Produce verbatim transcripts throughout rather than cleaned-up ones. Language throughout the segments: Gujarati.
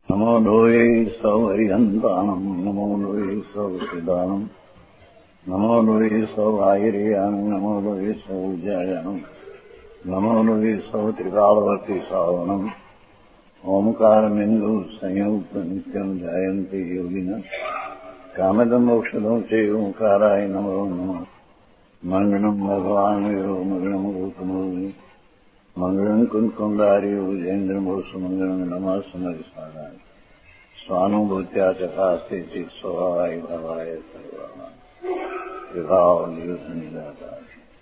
નમો લોહે સૌ હરિહંતાણમ નમો લોહે સૌ સિદ્ધાણમ નમો લોહે સૌ આયર્યાણમ નમો લોહે સૌ જયાણમ નમો લોહે સૌ ત્રિકાળવતી સાવણમ ઓમકાર બિંદુ સંયુક્ત નિત્યમ જાયંતિ યોગિના કામદમોક્ષદો છે ઓંકારાય નમો નમઃ મંગળમ ભગવાન વીરો મંગળમ ગૌતમો મંગળમ કુંકુંડાર્યો જૈન્દ્રમોષ મંગળમ નમઃ સમરિસારાય સ્વાનુભૂત્યા ચકાસ્તે ચિત સ્વભાવાય ભાવાય સર્વા વિભાવ નિયુદ્ધ નિરાકાર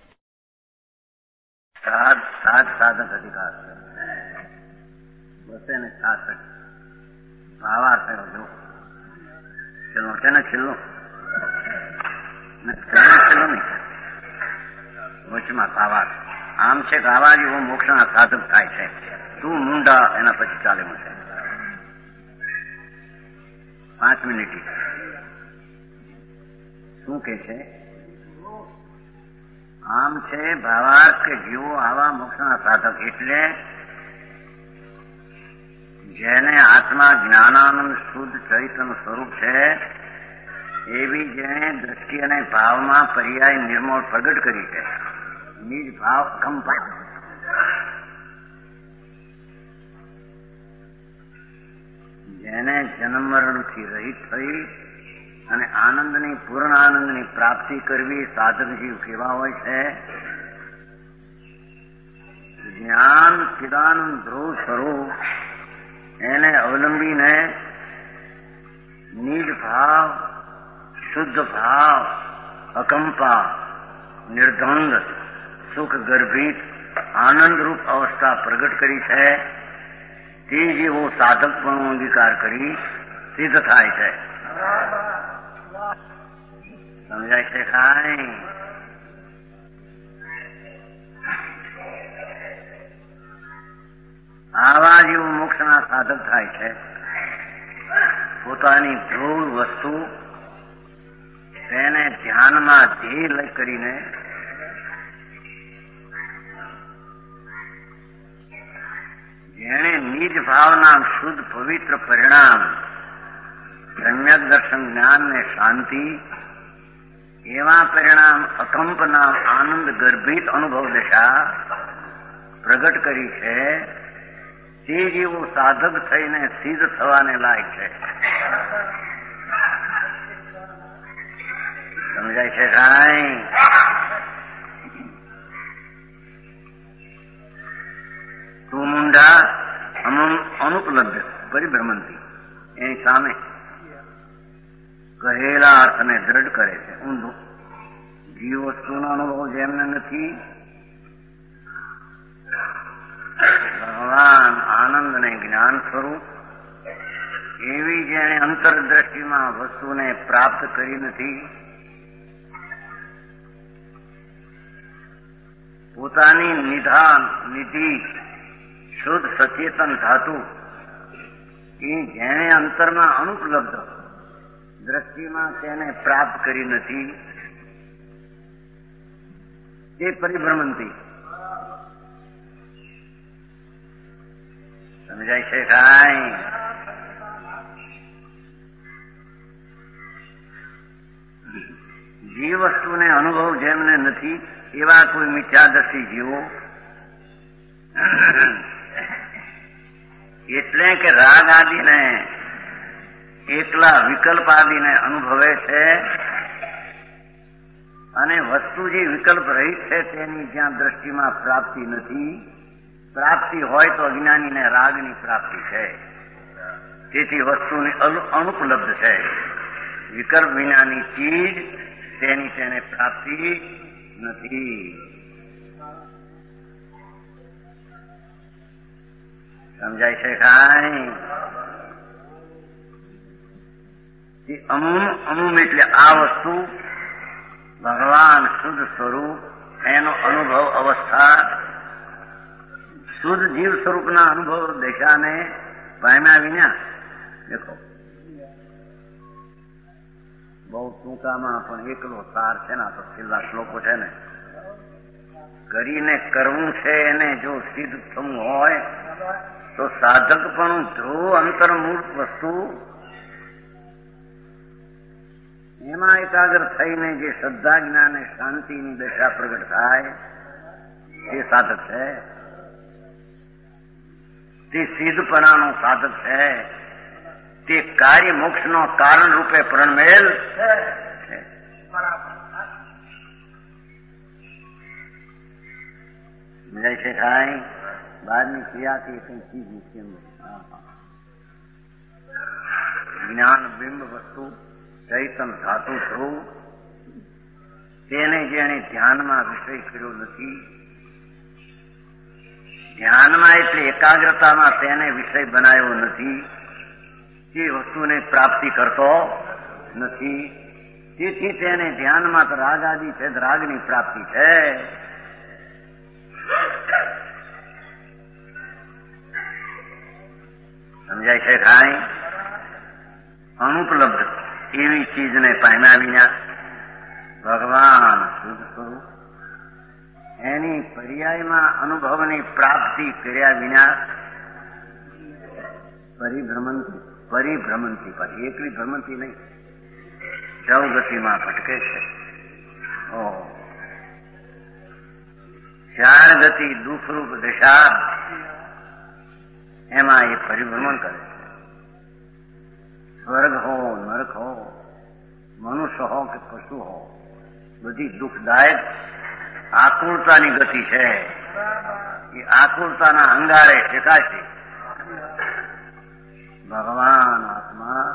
સાત સાત સાધક અધિકાર બસે ને સાત ભાવાર્થ જો છેલ્લો છે ને છેલ્લો છેલ્લો નહીં વચમાં ભાવાર્થ આમ છે કે આવા જેવો મોક્ષના સાધક થાય છે તું મુંડા એના પછી ચાલે છે પાંચ મિનિટ શું કે છે આમ છે ભાવાર્થ કે જીવો આવા મોક્ષના સાધક એટલે જેને આત્મા જ્ઞાનાનંદ શુદ્ધ ચૈતન્ય સ્વરૂપ છે એવી જેને દ્રષ્ટિ અને ભાવમાં પર્યાય નિર્મળ પ્રગટ કરી છે નિજ ભાવ કંપા જેને જન્મ મરણથી રહિત થઈ અને આનંદની પૂર્ણ આનંદની પ્રાપ્તિ કરવી સાધક જીવ કેવા હોય છે જ્ઞાન ચિદાનંદ ધ્રુવ સ્વરૂપ એને અવલંબીને નિજ ભાવ શુદ્ધ ભાવ અકંપા નિર્દ્વંદ સુખ ગર્ભિત આનંદરૂપ અવસ્થા પ્રગટ કરી છે તે જેવો સાધકપણો અંગીકાર કરી સિદ્ધ થાય છે સમજાય છે કાંઈ આવા જેવું મોક્ષના સાધક થાય છે પોતાની ધ્રુવ વસ્તુ તેને ધ્યાનમાં ધ્યેય કરીને જેણે નિજ ભાવના શુદ્ધ પવિત્ર પરિણામ સમ્યક દર્શન જ્ઞાન ને શાંતિ એવા પરિણામ અકંપના આનંદ ગર્ભિત અનુભવ દશા પ્રગટ કરી છે તે જેવું સાધક થઈને સિદ્ધ થવાને લાયક છે સમજાય છે કાંઈ તું મુંડા અનુપલબ્ધ પરિભ્રમંતી એની સામે કહેલા અર્થને દ્રઢ કરે છે ઊંધું જીવ વસ્તુનો અનુભવ જેમને નથી ભગવાન આનંદ ને જ્ઞાન સ્વરૂપ એવી જેને અંતરદ્રષ્ટિમાં વસ્તુને પ્રાપ્ત કરી નથી પોતાની નિધાન નિધિ શુદ્ધ સચેતન ધાતુ એ જેને અંતરમાં અનુપલબ્ધ દ્રષ્ટિમાં તેને પ્રાપ્ત કરી નથી તે પરિભ્રમંતી સમજાય છે કાંઈ જીવ વસ્તુને અનુભવ જેમને નથી એવા કોઈ મિથ્યાદર્શી જીવો એટલે કે રાગ આદિને એકલા વિકલ્પ આદિને અનુભવે છે અને વસ્તુ જે વિકલ્પ રહિત છે તેની જ્યાં દ્રષ્ટિમાં પ્રાપ્તિ નથી પ્રાપ્તિ હોય તો અજ્ઞાનીને રાગની પ્રાપ્તિ છે તેથી વસ્તુની અનુપલબ્ધ છે વિકલ્પ વિનાની ચીજ તેની તેને પ્રાપ્તિ નથી સમજાય છે કાંઈ અમુમ અમુમ એટલે આ વસ્તુ ભગવાન શુદ્ધ સ્વરૂપ એનો અનુભવ અવસ્થા શુદ્ધ જીવ સ્વરૂપના અનુભવ દશાને પામ્યા વિના દેખો બહુ ટૂંકામાં પણ એકલો સાર છે ને તો છેલ્લા શ્લોકો છે ને કરીને કરવું છે એને જો સિદ્ધ થવું હોય તો સાધકપણું ધ્રુવ અંતર્મૂળ વસ્તુ એમાં એકાગ્ર થઈને જે શ્રદ્ધા જ્ઞાન અને શાંતિની દશા પ્રગટ થાય તે સાધક છે. તે સિદ્ધપણાનો સાધક છે. તે કાર્ય મોક્ષનો કારણ રૂપે પ્રણમેલ છે. સમજાય છે કાંઈ? બહારની ક્રિયાથી કઈ ચીજ નથી અંદર. જ્ઞાન બિંબ વસ્તુ ચૈતન ધાતુ ધ્રુવ તેને જેણે ધ્યાનમાં વિષય કર્યો નથી, ધ્યાનમાં એટલે એકાગ્રતામાં તેને વિષય બનાવ્યો નથી, તે વસ્તુને પ્રાપ્તિ કરતો નથી. તેથી તેને ધ્યાનમાં તો રાગ આદિ છે, રાગની પ્રાપ્તિ છે. સમજાય છે કાંઈ? અનુપલબ્ધ એવી ચીજને પામ્યા વિના ભગવાન શુદ્ધ સ્વરૂપ એની પર્યાયમાં અનુભવની પ્રાપ્તિ કર્યા વિના પરિભ્રમણથી પરિભ્રમણથી પાછી એકલી ભ્રમણથી નહીં, ચૌગતિમાં ભટકે છે. ઓહ, ચાર ગતિ દુઃખરૂપ દશા એમાં એ પરિભ્રમણ કરે છે. સ્વર્ગ હો, નરક હો, મનુષ્ય હો કે પશુ હો, બધી દુઃખદાયક આકુળતાની ગતિ છે. એ આકુળતાના અંગારે ટેકાશે. ભગવાન આત્મા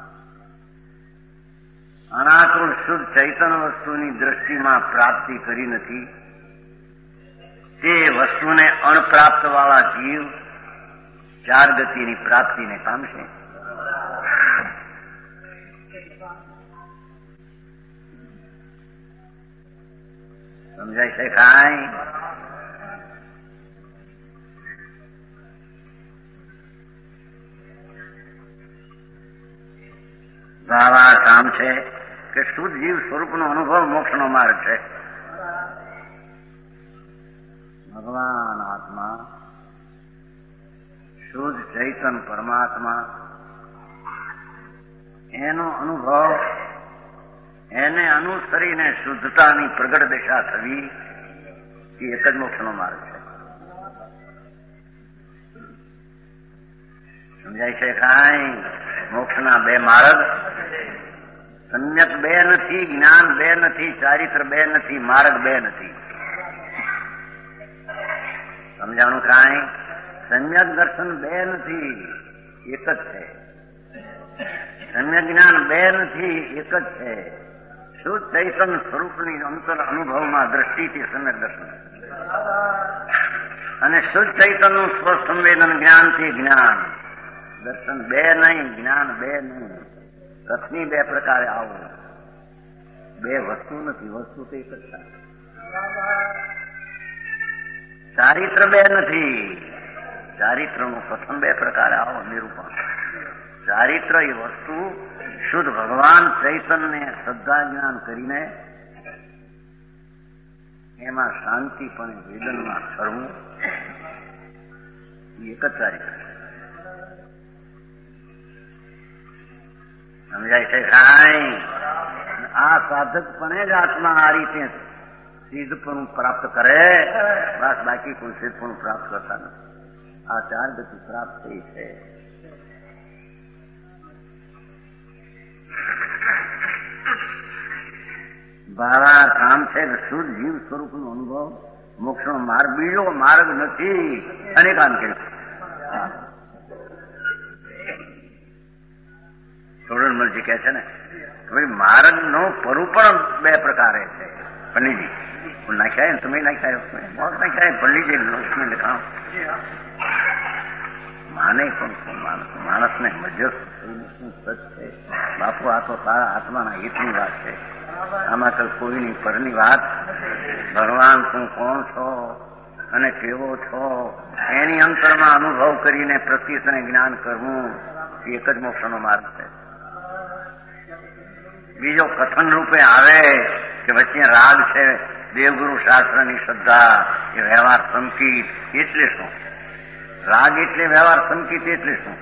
અનાકુળ શુદ્ધ ચૈતન વસ્તુની દ્રષ્ટિમાં પ્રાપ્તિ કરી નથી. તે વસ્તુને અણપ્રાપ્ત વાળા જીવ ચાર ગતિની પ્રાપ્તિને પામશે. સમજાય છે કાંઈ? ભાવાર્થ આમ છે કે શુદ્ધ જીવ સ્વરૂપનો અનુભવ મોક્ષનો માર્ગ છે. ભગવાન આત્મા શુદ્ધ ચૈતન પરમાત્મા એનો અનુભવ એને અનુસરીને શુદ્ધતાની પ્રગટ દિશા થવી એ એક જ મોક્ષનો માર્ગ છે. સમજાય છે કાંઈ? મોક્ષના બે માર્ગ, સમ્યક બે નથી, જ્ઞાન બે નથી, ચારિત્ર બે નથી, માર્ગ બે નથી. સમજાણું કાંઈ? સમ્યક દર્શન બે નથી, એક જ છે. સમ્યક જ્ઞાન બે નથી, એક જ છે. શુદ્ધ ચૈતન સ્વરૂપની અંતર અનુભવમાં દ્રષ્ટિથી સમ્યક દર્શન અને શુદ્ધ ચૈતનનું સ્વસંવેદન જ્ઞાનથી જ્ઞાન દર્શન. બે નહીં, જ્ઞાન બે નહીં. રથની બે પ્રકારે આવો. બે વસ્તુ નથી, વસ્તુ તો એક જ થાય. ચારિત્ર બે નથી. ચારિત્રનું પ્રથમ બે પ્રકારે આવો નિરૂપણ. ચારિત્ર એ વસ્તુ શુદ્ધ ભગવાન ચૈતનને શ્રદ્ધા જ્ઞાન કરીને એમાં શાંતિપણે વેદનમાં છળવું એ એક જ ચારિત્ર છે. સમજાય છે કાંઈ? આ સાધકપણે જ આત્મા આ રીતે સિદ્ધપણું પ્રાપ્ત કરે, બસ બાકી કોઈ સિદ્ધપણું પ્રાપ્ત કરતા નથી. આ ચાર ગતિ પ્રાપ્ત થઈ છે. ભાવા કામ છે કે શુદ્ધ જીવ સ્વરૂપનો અનુભવ મોક્ષનો માર્ગ, બીજો માર્ગ નથી. અને કામ કે સોડનમલજી કહે છે ને ભાઈ માર્ગનો પરુપણ બે પ્રકારે છે. પંડિતજી નાખ્યા ને તમે નાખ્યા મોત નાખ્યા પંડિતજી લક્ષ્મી લખાણ માને પણ માણસ માણસને મજસ શું સચ છે. બાપુ આ તો સારા આત્માના હિતની વાત છે. આમાં તો કોઈની પરની વાત. ભગવાન તું કોણ છો અને કેવો છો એની અંતરમાં અનુભવ કરીને પ્રત્યક્ષને જ્ઞાન કરવું એ એક જ મોક્ષનો માર્ગ છે. બીજો કથન રૂપે આવે કે વચ્ચે રાગ છે, દેવગુરુ શાસ્ત્રની શ્રદ્ધા, એ વ્યવહાર સંકિત એટલે શું? રાગ એટલે વ્યવહાર સંકિત એટલે શું?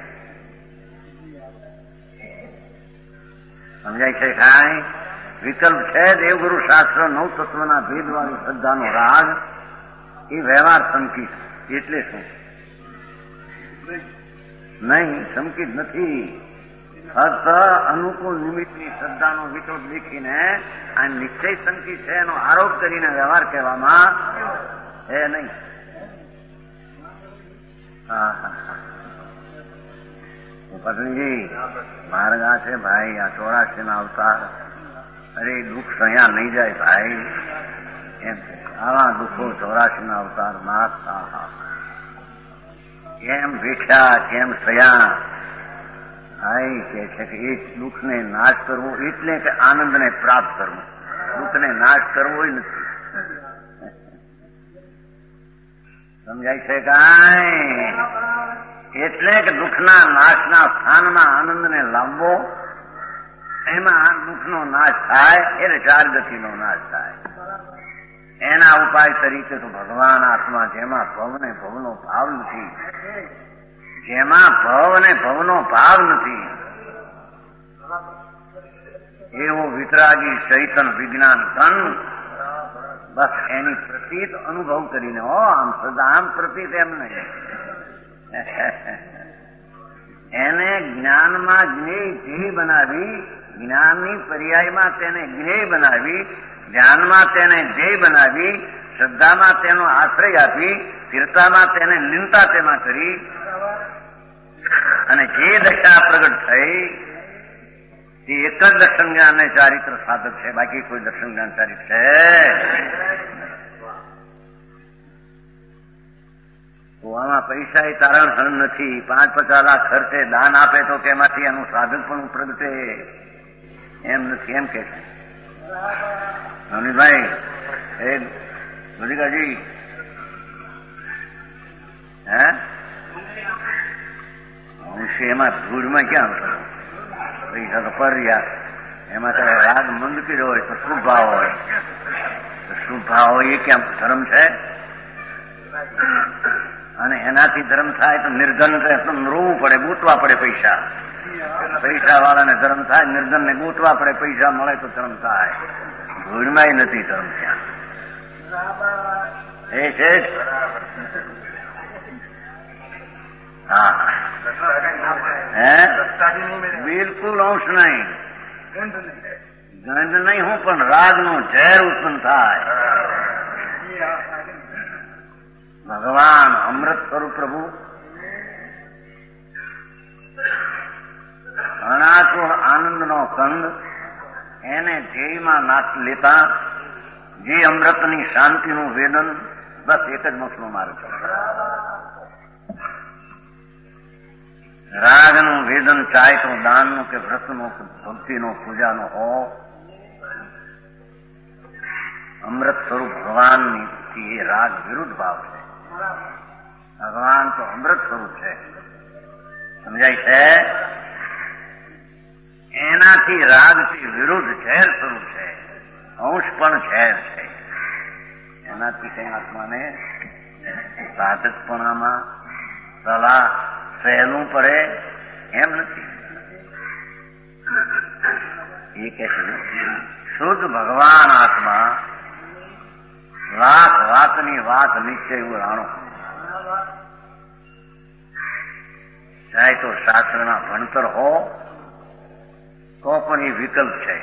સમજાય છે કાંઈ? વિકલ્પ છે દેવગુરુ શાસ્ત્ર નવ તત્વના ભેદવાળી શ્રદ્ધાનો રાગ એ વ્યવહાર સંકિત એટલે શું? નહીં, સંકિત નથી. ફક્ત અનુકૂળ નિમિત્તની શ્રદ્ધાનો વિકલ્પ દેખીને આ નિશ્ચય સંકિત છે એનો આરોપ કરીને વ્યવહાર કહેવામાં એ નહીં. હા હા હા પત્નીજી માર્ગા છે ભાઈ, આ ચોરાશી ના અવતાર, અરે દુઃખ સહ્યા નહીં જાય ભાઈ એમ છે. આવા દુઃખો ચોરાશી ના અવતાર નાથતા કેમ વેઠ્યા કેમ સહ્યા? ભાઈ કે છે કે એ દુઃખને નાશ કરવો એટલે કે આનંદને પ્રાપ્ત કરવો. દુઃખને નાશ કરવો નથી. સમજાય છે કાંઈ? એટલે કે દુઃખના નાશના સ્થાનમાં આનંદને લાવવો, એમાં દુઃખનો નાશ થાય એટલે ચાર ગતિનો નાશ થાય. એના ઉપાય તરીકે તો ભગવાન આત્મા જેમાં ભવને ભવનો ભાવ નથી, જેમાં ભવ ને ભવનો ભાવ નથી એવો વિતરાગી ચૈતન વિજ્ઞાન ધન બસ એની પ્રતીત અનુભવ કરીને હો આમ સદા આમ પ્રતીત એમ નહીં. એને જ્ઞાનમાં જ્ઞેય ધ્યેય બનાવી, જ્ઞાનની પર્યાયમાં તેને જ્ઞેય બનાવી, ધ્યાનમાં તેને ધ્યેય બનાવી, શ્રદ્ધામાં તેનો આશ્રય આપી, સ્થિરતામાં તેને લીનતા તેમાં કરી અને જે દશા પ્રગટ થઈ તે એક જ દર્શન જ્ઞાન ને ચારિત્ર સાધક છે, બાકી કોઈ દર્શન જ્ઞાન ચારિત્ર છે. તો આમાં પૈસા એ તારણ હલ નથી. પાંચ પચાસ લાખ ખર્ચે દાન આપે તો તેમાંથી એનું સાધક પણ પ્રગટે એમ નથી એમ કે છે. અનિલભાઈ એ મલ્લિકાજી હે અંશે એમાં ધૂળમાં ક્યાં કરો? પૈસા તો પર રહ્યા એમાં તારે રાગ મંદ કર્યો હોય તો શુભ ભાવ હોય તો શુભ ભાવ હોય એ ક્યાં ધર્મ છે? અને એનાથી ધર્મ થાય તો નિર્ધન રોવું પડે, ગૂંટવા પડે પૈસા. પૈસા વાળાને ધર્મ થાય, નિર્ધન ને ગૂંટવા પડે, પૈસા મળે તો ધર્મ થાય. ધૂળમાં નથી ધર્મ ત્યાં. એ છે હા હે બિલકુલ અંશ નહીં, ગંધ નહીં હું પણ રાગનું ઝેર ઉત્પન્ન થાય. ભગવાન અમૃત સ્વરૂપ પ્રભુ અનાચુર આનંદનો કંદ એને ધ્યેયમાં નાથ લેતા જે અમૃતની શાંતિનું વેદન બસ એક જ મોક્ષનો માર્ગ છે. રાગનું વેદન ચાહે તો દાનનું કે વ્રતનું કે ભક્તિનો પૂજાનો હો, અમૃત સ્વરૂપ ભગવાનની એ રાગ વિરુદ્ધ ભાવ છે. ભગવાન તો અમૃત સ્વરૂપ છે, સમજાય છે? એનાથી રાગથી વિરુદ્ધ ઝેર સ્વરૂપ છે, અંશ પણ ઝેર છે. એનાથી કઈ આત્માને સાધકપણામાં સલાહ સહેલું પડે એમ નથી. એ કે છે શુદ્ધ ભગવાન આત્મા લાખ વાતની વાત નિશ્ચય રાણો. ચાહે તો શાસ્ત્રના ભણતર હો તો પણ એ વિકલ્પ છે.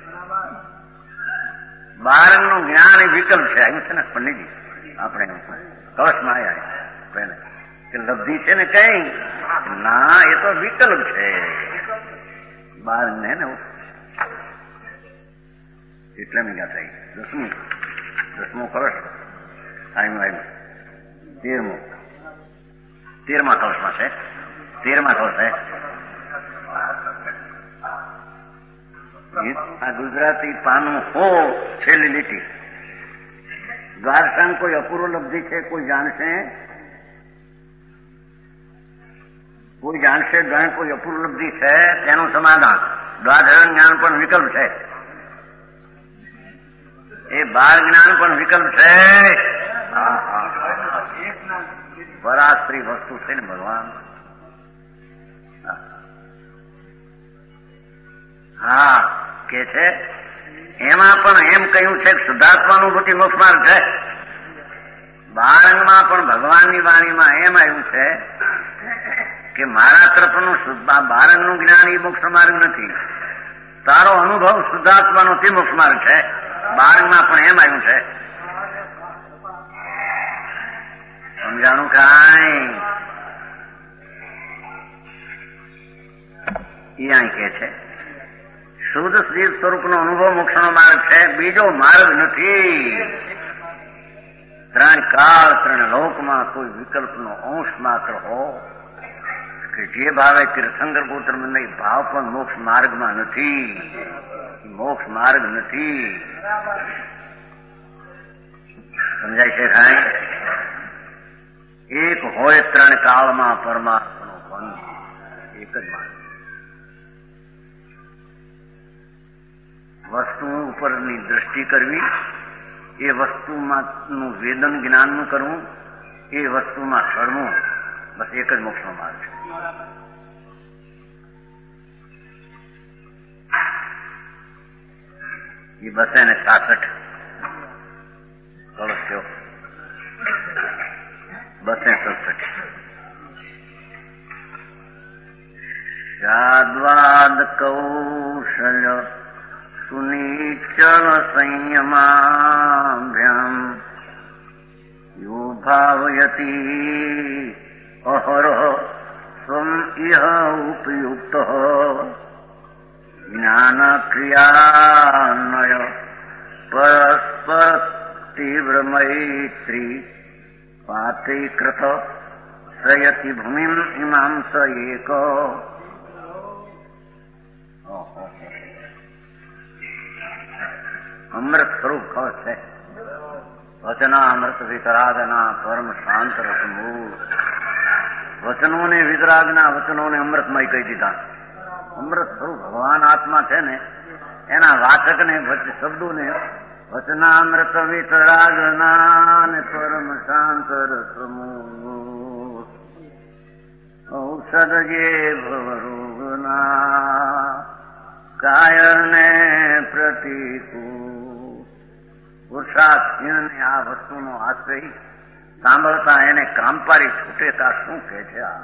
બારનું જ્ઞાન એ વિકલ્પ છે. આવ્યું છે ને પંડિતજી આપણે કળશમાં આવ્યા પહેલે કે લબ્ધિ છે ને કઈ ના, એ તો વિકલ્પ છે. બાર ને ને એટલે મીગા થઈ દસમું દસમું કળશ આવ્યું આવ્યું તેરમું તેરમા કળશમાં છે. તેરમા કળશ છે. આ ગુજરાતી પાનું હો છેલ્લી લીટી. દ્વારકાંગ કોઈ અપૂર્વ લબ્ધિ છે? કોઈ જાણશે? કોઈ જાણશે ગણ કોઈ અપૂર્વ લબ્ધિ છે? તેનું સમાધાન દ્વાદશ જ્ઞાન પણ વિકલ્પ છે, એ બાર જ્ઞાન પણ વિકલ્પ છે. હા હા પરાશ્રી વસ્તુ છે ને ભગવાન. હા કે છે એમાં પણ એમ કહ્યું છે કે શુદ્ધાત્માનુભૂતિ મોક્ષ માર્ગ છે. બારંગમાં પણ ભગવાનની વાણીમાં એમ આવ્યું છે કે મારા તરફનું બારંગનું જ્ઞાન એ મોક્ષ માર્ગ નથી, તારો અનુભવ શુદ્ધાત્માનો તે મોક્ષ માર્ગ છે. બારંગમાં પણ એમ આવ્યું છે. સમજાણું કાંઈ? એ અહીં કે છે શુદ્ધ શ્રી સ્વરૂપનો અનુભવ મોક્ષનો માર્ગ છે, બીજો માર્ગ નથી. ત્રણ કાળ ત્રણ લોકમાં કોઈ વિકલ્પનો અંશ માત્ર હો કે જે ભાવે તીર્થંકર પુત્ર નહીં, ભાવ પણ મોક્ષ માર્ગમાં નથી, મોક્ષ માર્ગ નથી. સમજાય છે કાંઈ? એક હોય ત્રણ કાળમાં પરમાત્માનો બંધ, એક જ માર્ગ. વસ્તુ ઉપરની દ્રષ્ટિ કરવી, એ વસ્તુમાં નું વેદન જ્ઞાનનું કરવું, એ વસ્તુમાં શરણું, બસ એક જ મોક્ષનો માર્ગ છે. એ બસે ને છાસઠ કળસ્યો બસે સડસઠ શાદ્વાદ કૌશલ્ય સુનિશ્ચલ સંયમાભ્યામ યો ભાવયતિ અહરઃ સ્વમ ઇહ ઉપયુક્ત જ્ઞાન ક્રિયાન્વય પરસ્પર તીવ્ર મૈત્રી પાત્રીકૃત સયતિ ભૂમિ ઇમામ સ એક. અમૃત સ્વરૂપ ફળ છે. વચનામૃત વિતરાગના પરમ શાંત રસમૂળ. વચનોને વિતરાગના વચનોને અમૃતમય કહી દીધા. અમૃત સ્વરૂપ ભગવાન આત્મા છે ને એના વાચકને શબ્દોને વચનામૃત વિતરાગના ને પરમ શાંત રસમૂળ. ઔષધ જે ભવરોગના કાયરને પ્રતિકૂળ. પુરુષાર્થહીનને આ વસ્તુનો આશ્રય સાંભળતા એને કામપારી છૂટે તા શું કહે છે? આ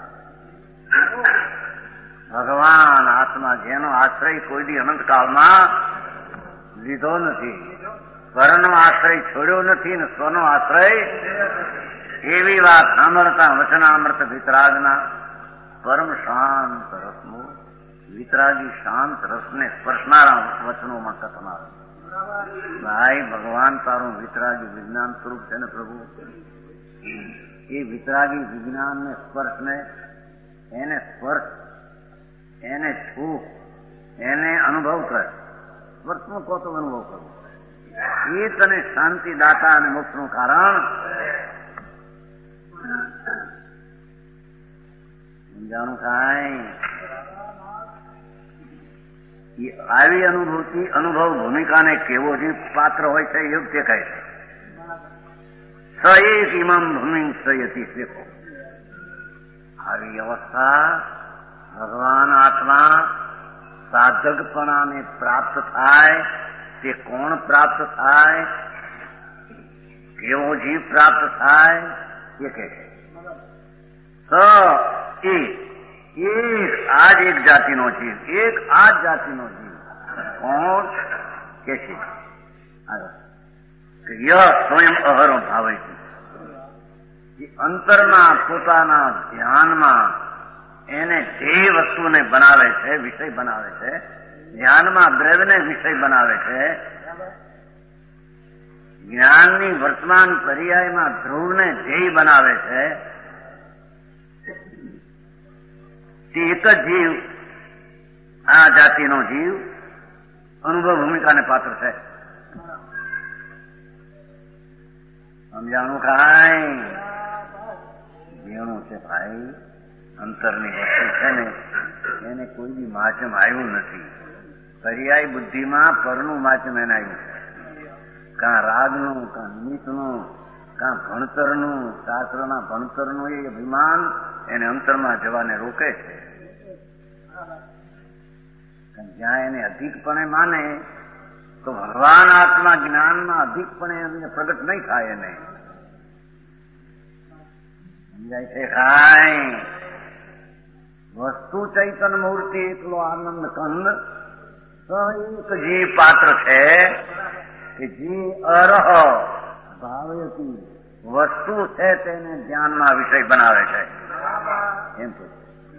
ભગવાન આત્મા જેનો આશ્રય કોઈ દી અનંતકાળમાં લીધો નથી, પરનો આશ્રય છોડ્યો નથી ને સ્વનો આશ્રય, એવી વાત સાંભળતા વચનામૃત વિતરાગના પરમ શાંત રસનું વિતરાગી શાંત રસને સ્પર્શનારા વચનોમાં કથનાર. ભાઈ ભગવાન તારું વિતરાગી વિજ્ઞાન સ્વરૂપ છે ને પ્રભુ, એ વિતરાગી વિજ્ઞાનને સ્પર્શને એને સ્પર્શ, એને છૂ, એને અનુભવ કર. સ્પર્શનો કોતો અનુભવ કરવો, એ તને શાંતિ દાતા અને મોક્ષનું કારણ. સમજાણું કાંઈ? આવી અનુભૂતિ અનુભવ ભૂમિકાને કેવો જે પાત્ર હોય છે એવું તે કહે છે. સ એક ઇમામ ભૂમિ સયતી શેખો. આવી અવસ્થા ભગવાન આત્મા સાધકપણાને પ્રાપ્ત થાય તે કોણ પ્રાપ્ત થાય, કેવો જીવ પ્રાપ્ત થાય એ કહે છે. સ એ એક આજ એક જાતિનો જીવ, એક આજ જાતિનો જીવ કોણ કે છે? યહ સ્વયં અહરો ભાવે છે. એ અંતરના પોતાના ધ્યાનમાં એને જે વસ્તુને બનાવે છે, વિષય બનાવે છે, જ્ઞાનમાં દ્રવ્યને વિષય બનાવે છે, જ્ઞાનની વર્તમાન પર્યાયમાં ધ્રુવને ધ્યેય બનાવે છે, તે એક જ જીવ, આ જાતિનો જીવ અનુભવ ભૂમિકાને પાત્ર છે. સમજાણું કાંઈ? જેણું છે ભાઈ, અંતરની વસ્તુ છે ને એને કોઈ બી માચમ આવ્યું નથી. પર્યાય બુદ્ધિમાં પરનું માચમ એને આવ્યું છે. કાં રાગનું, કાં નિમિત્તનું, કાં ભણતરનું, શાસ્ત્રના ભણતરનું એ અભિમાન એને અંતરમાં જવાને રોકે છે. જ્યાં એને અધિકપણે માને તો ભગવાન આત્મા જ્ઞાનમાં અધિકપણે એમને પ્રગટ નહીં થાય. એને સમજાય છે કાંઈ? વસ્તુ ચૈતન મૂર્તિ એટલો આનંદ કંદ એક જી પાત્ર છે કે જી અરહ ભાવયતી વસ્તુ છે તેને જ્ઞાનમાં વિષય બનાવે છે. એમ છે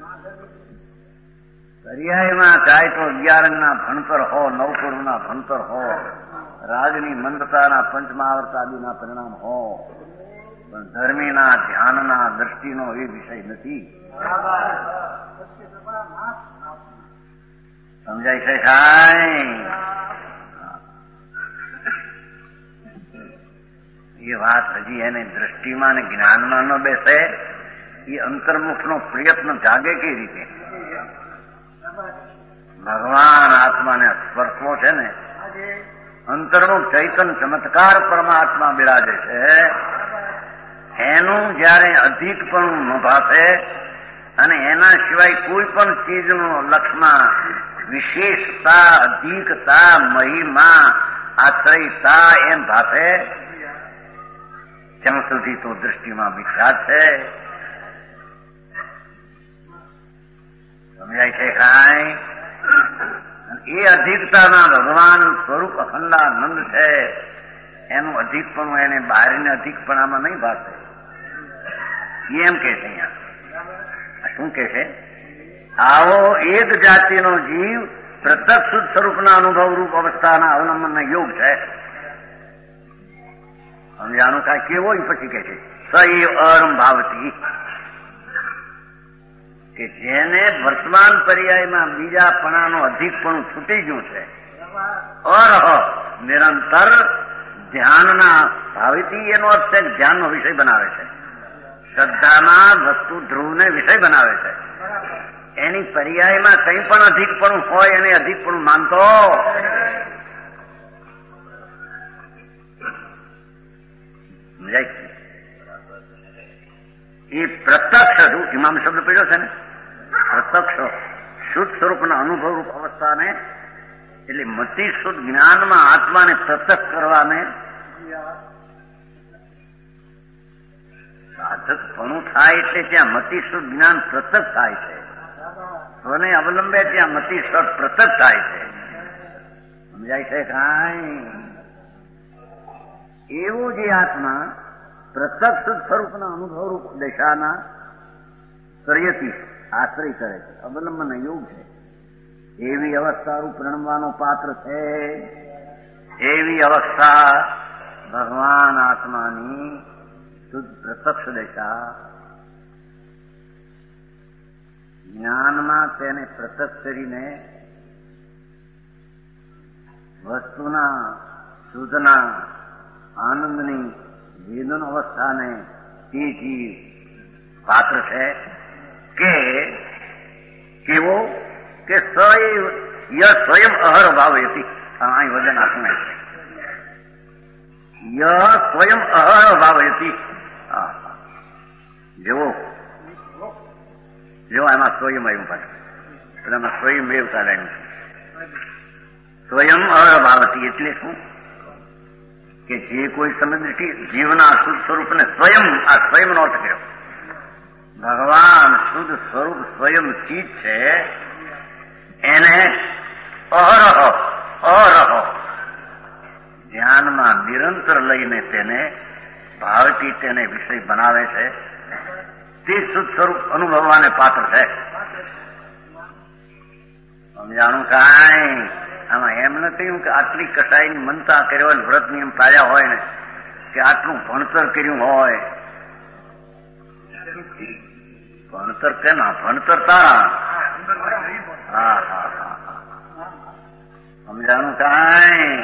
પર્યાયમાં ચાહે તો અગિયારના ભણતર હો, નવકુળના ભણતર હો, રાજની મંદતાના પંચમહાવર્તાદિના પરિણામ હો, પણ ધર્મીના ધ્યાનના દ્રષ્ટિનો એ વિષય નથી. સમજાય છે કાંઈ? એ વાત હજી એને દ્રષ્ટિમાં ને જ્ઞાનમાં ન બેસે. એ અંતર્મુખનો પ્રયત્ન જાગે કઈ રીતે? ભગવાન આત્માને સ્પર્શવો છે ને, અંતર્મુખ ચૈતન ચમત્કાર પરમાત્મા બિરાજે છે. એનું જયારે અધિકપણું ન ભાસે અને એના સિવાય કોઈ પણ ચીજનું લક્ષમાં વિશેષતા, અધિકતા, મહિમા, આશ્રયતા એમ ભાસે ત્યાં સુધી તો દ્રષ્ટિમાં મિથ્યા છે. સમજાય છે કાંઈ? એ અધિકતાના ભગવાન સ્વરૂપ અખંડાનંદ છે. એનું અધિકપણું એને બહારને અધિકપણામાં નહીં ભાસે. એમ કે છે અહીંયા. શું કે છે? આવો એક જાતિનો જીવ પ્રત્યક્ષ શુદ્ધ સ્વરૂપના અનુભવ રૂપ અવસ્થાના અવલંબનના યોગ છે. સમજાણું કાંઈ કેવો? પછી કે છે સૈવ અરમ ભાવતી, કે જેને વર્તમાન પર્યાયમાં બીજા પણાનું અધિકપણું છૂટી ગયું છે, અરહ નિરંતર ધ્યાનના ભાવિતી, એનો અર્થ છે ધ્યાનનો વિષય બનાવે છે. શ્રદ્ધાના વસ્તુ ધ્રુવને વિષય બનાવે છે. એની પર્યાયમાં કંઈ પણ અધિકપણું હોય એને અધિકપણું માનતો. સમજાય? એ પ્રત્યક્ષ ઇમામ શબ્દ પડ્યો છે ને, પ્રત્યક્ષ શુદ્ધ સ્વરૂપના અનુભવ રૂપ અવસ્થાને, એટલે મતિ શુદ્ધ જ્ઞાનમાં આત્માને પ્રત્યક્ષ કરવાને સાધકપણું થાય. એટલે ત્યાં મતિ શુદ્ધ જ્ઞાન પ્રત્યક્ષ થાય છે. સ્વને અવલંબે ત્યાં મતિ શુદ્ધ પ્રત્યક્ષ થાય છે. સમજાય છે કાંઈ? એવું જે આત્મા પ્રત્યક્ષ શુદ્ધ સ્વરૂપના અનુભવરૂપ દશાના કર્યથી આશ્રય કરે છે, અવલંબન યોગ છે. એવી અવસ્થારૂપ પ્રણમવાનો પાત્ર છે. એવી અવસ્થા ભગવાન આત્માની શુદ્ધ પ્રત્યક્ષ દશા. જ્ઞાનમાં તેને પ્રત્યક્ષ કરીને વસ્તુના શુદ્ધના આનંદની વેદન અવસ્થાને તે જીવ પાત્ર છે. કે કેવો? કે ય સ્વયં અહર ભાવયતી. અહીં વજન આપવું છે. ય સ્વયં અહર ભાવયતી. જેવો જેવો એમાં સ્વયં આવ્યું પાછું, એમાં સ્વયં મેવ ચાલ્યું છે. સ્વયં અહર ભાવતી એટલે શું? કે જે કોઈ સમજ જીવના શુદ્ધ સ્વરૂપને સ્વયં, આ સ્વયંનો અર્થ કર્યો. ભગવાન શુદ્ધ સ્વરૂપ સ્વયં ચીજ છે. એને અહરહ અહરહ ધ્યાનમાં નિરંતર લઈને તેને ભાવથી તેને વિષય બનાવે છે. તે શુદ્ધ સ્વરૂપ અનુભવવાને પાત્ર છે. સમજાણું કાંઈ? આમાં એમ નથી કે આટલી કસાઈની મનતા કર્યો હોય, વ્રત નિયમ પાડ્યા હોય ને, કે આટલું ભણતર કર્યું હોય. ભણતર કેના? ભણતર તારા. હા હા હા સમજાણું કાંઈ?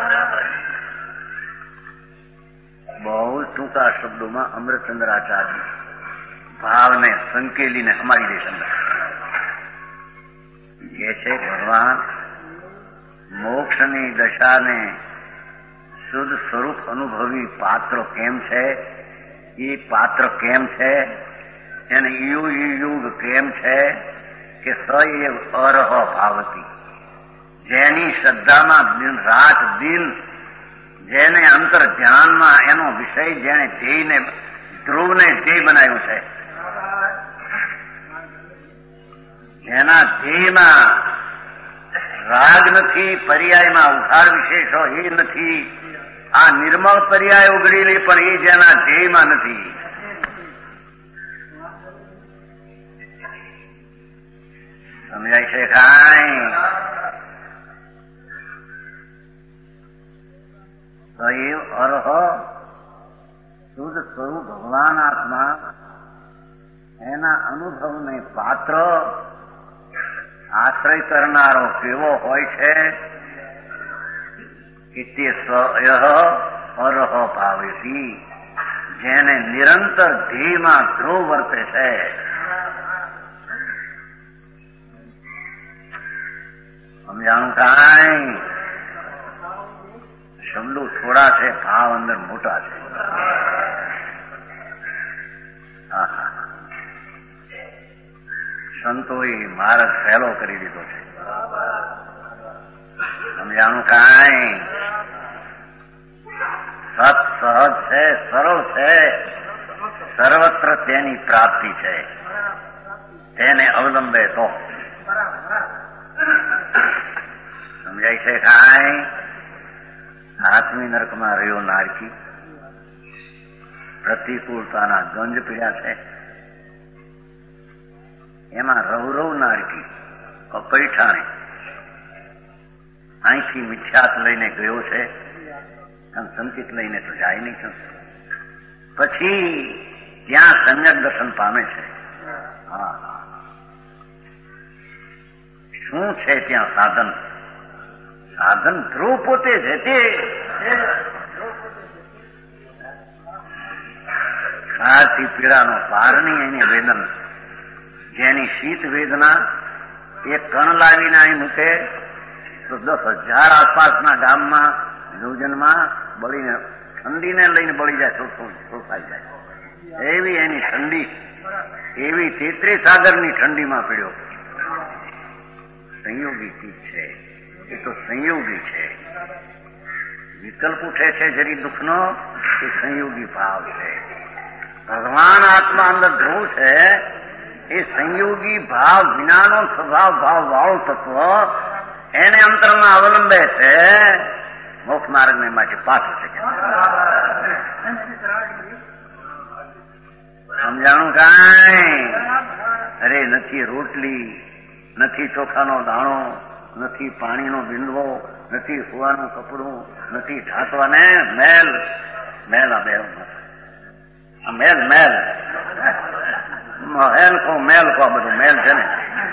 બહુ ટૂંકા શબ્દોમાં અમૃતચંદ્રાચાર્ય ભાવને સંકેલીને અમારી દે સંદર એ છે ભગવાન મોક્ષની દશાને શુદ્ધ સ્વરૂપ અનુભવી પાત્ર કેમ છે, એ પાત્ર કેમ છે, એને યુગ યુગ કેમ છે કે સ એ અરહ ભાવતી, જેની શ્રદ્ધામાં દિન રાત દિન, જેને અંતર ધ્યાનમાં એનો વિષય, જેને ધ્યેયને ધ્રુવને ધ્યેય બનાવ્યું છે, જેના ધ્યેયમાં રાગ નથી, પર્યાયમાં ઉઘાર વિશેષો એ નથી, આ નિર્મળ પર્યાય ઉઘડેલી પણ એ જેના ધ્યેયમાં નથી. સમજાય છે કાંઈ? સૈવ અરહ શુદ્ધ સ્વરૂપ ભગવાન આત્મા, એના અનુભવને પાત્ર આશ્રય કરનારો કેવો હોય છે કે તે સયઃ અરહ ભાવેતી, જેને નિરંતર ધ્યેયમાં ધ્રુવ વર્તે છે. સમજાણું કાંઈ? શબ્દો થોડા છે, ભાવ અંદર મોટા છે. સંતોએ માર્ગ સહેલો કરી દીધો છે. સમજાણું કાંઈ? સત સહજ છે, સરળ છે, સર્વત્ર તેની પ્રાપ્તિ છે, તેને અવલંબે તો. સમજાય છે કાંઈ? આત્મી નરકમાં રહ્યો નારકી, પ્રતિકૂળતાના ગંજ પીડ્યા છે, એમાં રૌરવ નારકી અપૈઠાણે અહીંથી મિથ્યાત લઈને ગયો છે, અને સંચિત લઈને તો જાય નહીં. પછી ત્યાં સમ્યક દર્શન પામે છે. હા, શું છે ત્યાં સાધન? સાધન ધ્રુવ પોતે છે. તે ખાથી પીડાનો પાર નહીં એની વેદન, જેની શીત વેદના એક કણ લાવીને અહીં મૂકે તો દસ હજાર આસપાસના ગામમાં ભોજનમાં બળીને, ઠંડીને લઈને બળી જાય, શોષાઈ જાય. એવી એની ઠંડી, એવી તેત્રીસ સાગરની ઠંડીમાં પીડ્યો. સંયોગી ચીજ છે એ તો, સંયોગી છે. વિકલ્પ ઉઠે છે જરી દુઃખનો, એ સંયોગી ભાવ છે. ભગવાન આત્મા અંદર ધ્રુવ છે, એ સંયોગી ભાવ વિનાનો સ્વભાવ ભાવ વાળું તત્વ એને અંતરમાં અવલંબે છે. મોક્ષ માર્ગને માટે પાછું છે. સમજાણું કાંઈ? અરે નથી રોટલી, નથી ચોખાનો દાણો, નથી પાણીનો બિંદવો, નથી સુવાનું કપડું, નથી ઢાંકવાને મેલ. મેલ આ બે મેલ મેલ મહેલ કો મેલ કો બધું મેલ છે ને.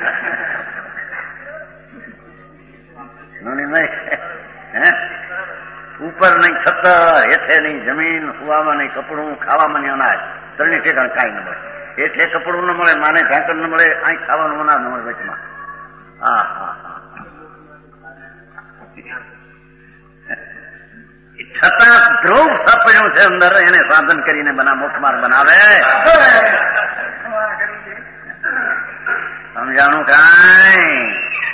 હે ઉપર નહીં છત્તર, હેઠે નહીં જમીન, સુવામાં નહીં કપડું, ખાવામાં નહીં અનાજ, ત્રણેય ઠેકાણ કાંઈ ન મળે. હેઠે કપડું ન મળે, માને ઢાંકણ ન મળે, અહીં ખાવાનું અનાજ ન મળે વચમાં. હા હા હા છતાં ધ્રુવ સપડ્યું છે અંદર, એને સાધન કરીને બના મોક્ષમાર્ગ બનાવે. સમજાણું કાંઈ?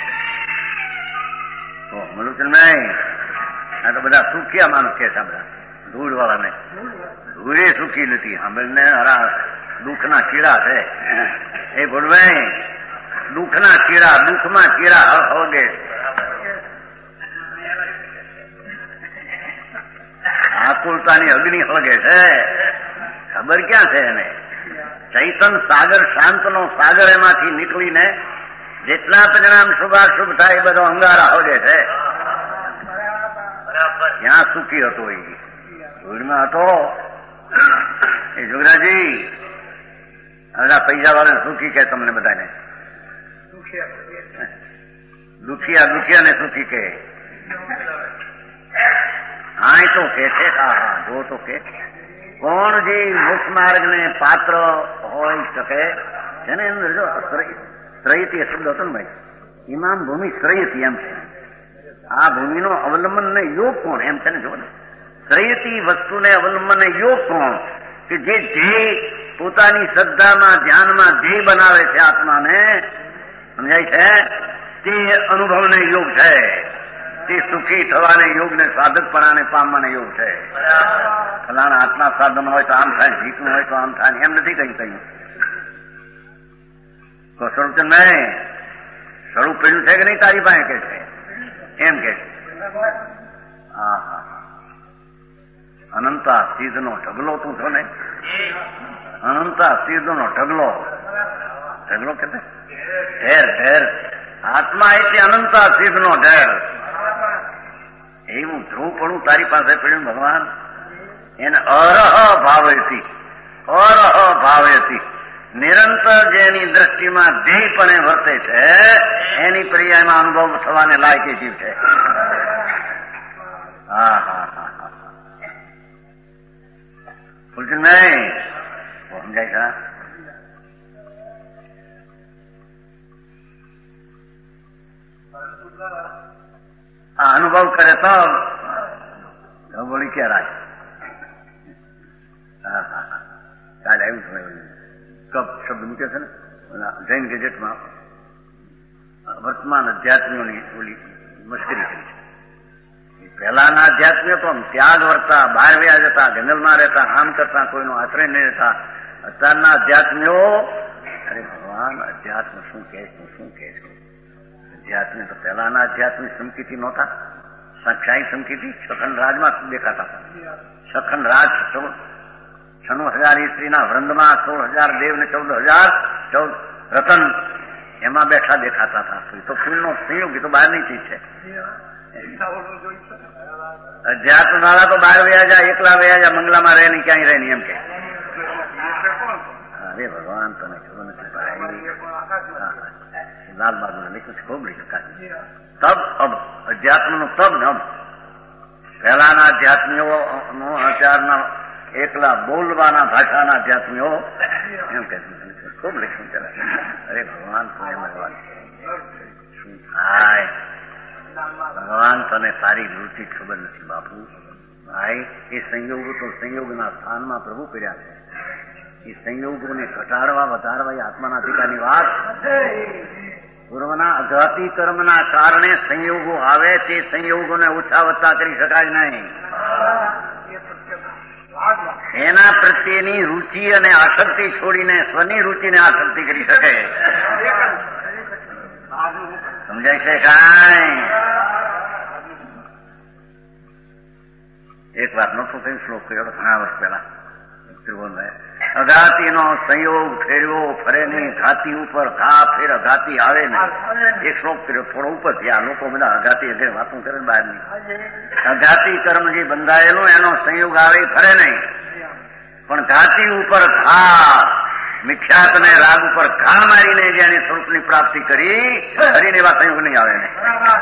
મલુચંદભાઈ, આ તો બધા સુખિયા માણસ કે છે, બધા ધૂળ વાળાને. ધૂળે સુખી નથી, સાંભળને હરા દુઃખના કીડા છે. એ ભૂલભાઈ, દુઃખના કીડા, દુઃખમાં કીડા હળગે. આકુલતાની અગ્નિ હળગે છે, ખબર ક્યાં છે એને? ચૈતન સાગર, શાંતનો સાગર, એમાંથી નીકળીને જેટલા પરિણામ શુભાશુભ થાય એ બધો અંગારા હળગે છે. ક્યાં સુખી હતો એ? ધૂળમાં હતો. એ જોગરાજી બધા પૈસા વાળાને સુખી કે તમને બધાને? દુખિયા દુખિયાને સુખી કે? હા તો કે છે. હા હા જો તો કે કોણ જે મોક્ષ માર્ગ ને પાત્ર હોઈ શકે છે ને? અંદર જો શ્રયતી શબ્દ હતો ને ભાઈ, ઇમામ ભૂમિ શ્રયતી એમ છે. આ ભૂમિનો અવલંબન ને યોગ કોણ એમ છે ને? જો ને ત્રયતી વસ્તુને અવલંબન યોગ કોણ? કે જે ધ્યેય પોતાની શ્રદ્ધામાં ધ્યાનમાં ધ્યેય બનાવે છે આત્માને, સમજાય છે, તે અનુભવને યોગ છે, તે સુખી થવાને યોગને સાધકપણાને પામવાને યોગ છે. ફલાણા આત્મા સાધન હોય તો આમ થાય, જીતવું હોય તો આમ થાય, એમ નથી કઈ કહ્યું. તો સ્વરૂપ નહીં, સ્વરૂપ પેલું છે કે નહીં તારી પાસે કે છે એમ કે છે. હા હા અનંતા સિદ્ધનો ઢગલો તું છો ને, અનંતા સિદ્ધનો ઢગલો, ઢગલો કે ઢેર ઢેર, આત્મા એટલે અનંતા સિદ્ધનો ઢેર. એવું ધ્રુવપણું તારી પાસે પડ્યું ભગવાન, એને અરહ ભાવેથી, અરહ ભાવેથી નિરંતર જેની દ્રષ્ટિમાં ધ્યેયપણે વર્તે છે એની પર્યાયમાં અનુભવ થવાને લાયક જીવ છે. હા હા હા હા બોલશું નહીં, સમજાય છે? આ અનુભવ કરે તો બોલી ક્યાં રાજ. હા હા હા કાલે આવ્યું છે કપ શબ્દ મૂક્યો છે ને જૈન ગેજેટમાં, વર્તમાન અધ્યાત્મીઓની ઓલી મશ્કરી કરી છે. પહેલાના અધ્યાત્મીઓ તો ત્યાગ વર્તા, બહાર વ્યા જતા, જંગલમાં રહેતા, આમ કરતા, કોઈનો આશ્રય નહીં રહેતા. અત્યારના અધ્યાત્મીઓ, અરે ભગવાન અધ્યાત્મ શું કહે છે, શું કહે છે? અધ્યાત્મી તો પહેલાના અધ્યાત્મી સમકીથી નહોતા, સાક્ષાઈ સમકીથી સખંડ રાજમાં દેખાતા હતા. સખંડ રાજ છન્નું હજાર સ્ત્રીના વૃંદમાં સોળ હજાર દેવ ને ચૌદ હજાર ચૌદ રતન એમાં બેઠા દેખાતા હતા. તો ફૂલનો સંયોગ તો બહારની ચીજ છે. અધ્યાત્મ વાળા તો બહાર વ્યા જાય, એકલા વ્યા જાય, મંગલામાં રહે નહીં, ક્યાંય રહે નહીં એમ કે. અરે ભગવાન તને ખબર નથી ભાઈ, લાલ બાબુ લીધું છે, ખૂબ લીધું કાઢી. તબ અબ અધ્યાત્મ નું તબ ને અબ પહેલાના અધ્યાત્મીઓ નો અત્યારના એકલા બોલવાના ભાષાના અધ્યાત્મીઓ એમ કે ખૂબ લખ્યું ચલાવે. અરે ભગવાન તને ભગવાન શું થાય? ભગવાન તને સારી રુચિ ખબર નથી બાપુ. ભાઈ એ સંયોગો તો સંયોગના સ્થાનમાં પ્રભુ કર્યા છે. એ સંયોગોને ઘટાડવા વધારવા એ આત્માના અધિકારની વાત. પૂર્વના અઘાતી કર્મના કારણે સંયોગો આવે, તે સંયોગોને ઓછા વધતા કરી શકાય નહીં. એના પ્રત્યેની રુચિ અને આસક્તિ છોડીને સ્વની રુચિને આસક્તિ કરી શકે. સમજાય છે કાંઈ? એક વાત નતો થયું, શ્લોક કર્યો ઘણા વર્ષ પહેલા ત્રિભુવનભાઈ. અઘાતીનો સંયોગ ફેરવો ફરે નહીં, ઘાતી ઉપર ઘા ફેર અઘાતી આવે નહીં. એક શ્લોક કર્યો થોડો ઉપર થયા. લોકો બધા અઘાતી અઘે વાતો કરે બહાર નહીં. અઘાતી કર્મ જે બંધાયેલું એનો સંયોગ આવે ફરે નહીં, પણ ઘાતી ઉપર ઘા, મિથ્યાત ને રાગ ઉપર ઘા મારીને જેને સ્વરૂપની પ્રાપ્તિ કરી હરીને એવા સંયોગ નહીં આવે ને.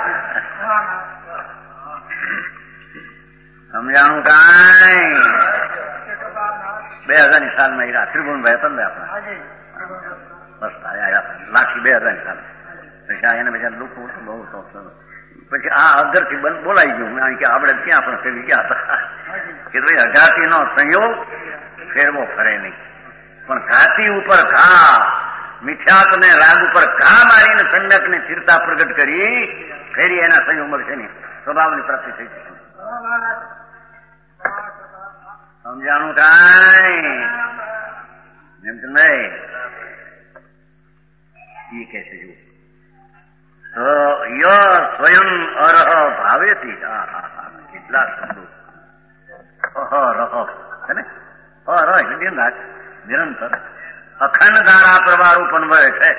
સમજાણું કાંઈ? બે હજાર ની સાલમાં હીરા ત્રિભુવનભાઈ હતા ને આપણા, બસ આવ્યા લાખી બે હજાર ની સાલ. પછી એને બધા લોકો બહુ સરસ. પછી આ અગરથી બોલાઈ ગયું કે આપણે ક્યાં પણ ફેરી ગયા હતા કે ભાઈ અઘાતી નો સંયોગ ફેરવો ફરે નહીં, પણ ઘાતી ઉપર ઘા, મિથ્યાત ને રાગ ઉપર ઘા મારીને સમ્યક ને સ્થિરતા પ્રગટ કરી ફેરી એના સંયોગ મળશે નહીં, સ્વભાવની પ્રાપ્તિ થઈ છે. સમજાણું કાંઈ? એમ તો નહીં. એ કે છે જો સ્વયં અરહ ભાવેથી, કેટલા શબ્દો અહ છે ને, અરહ એટલે નિરંતર અખંડ ધારા પ્રવાહ રૂપન વહે છે.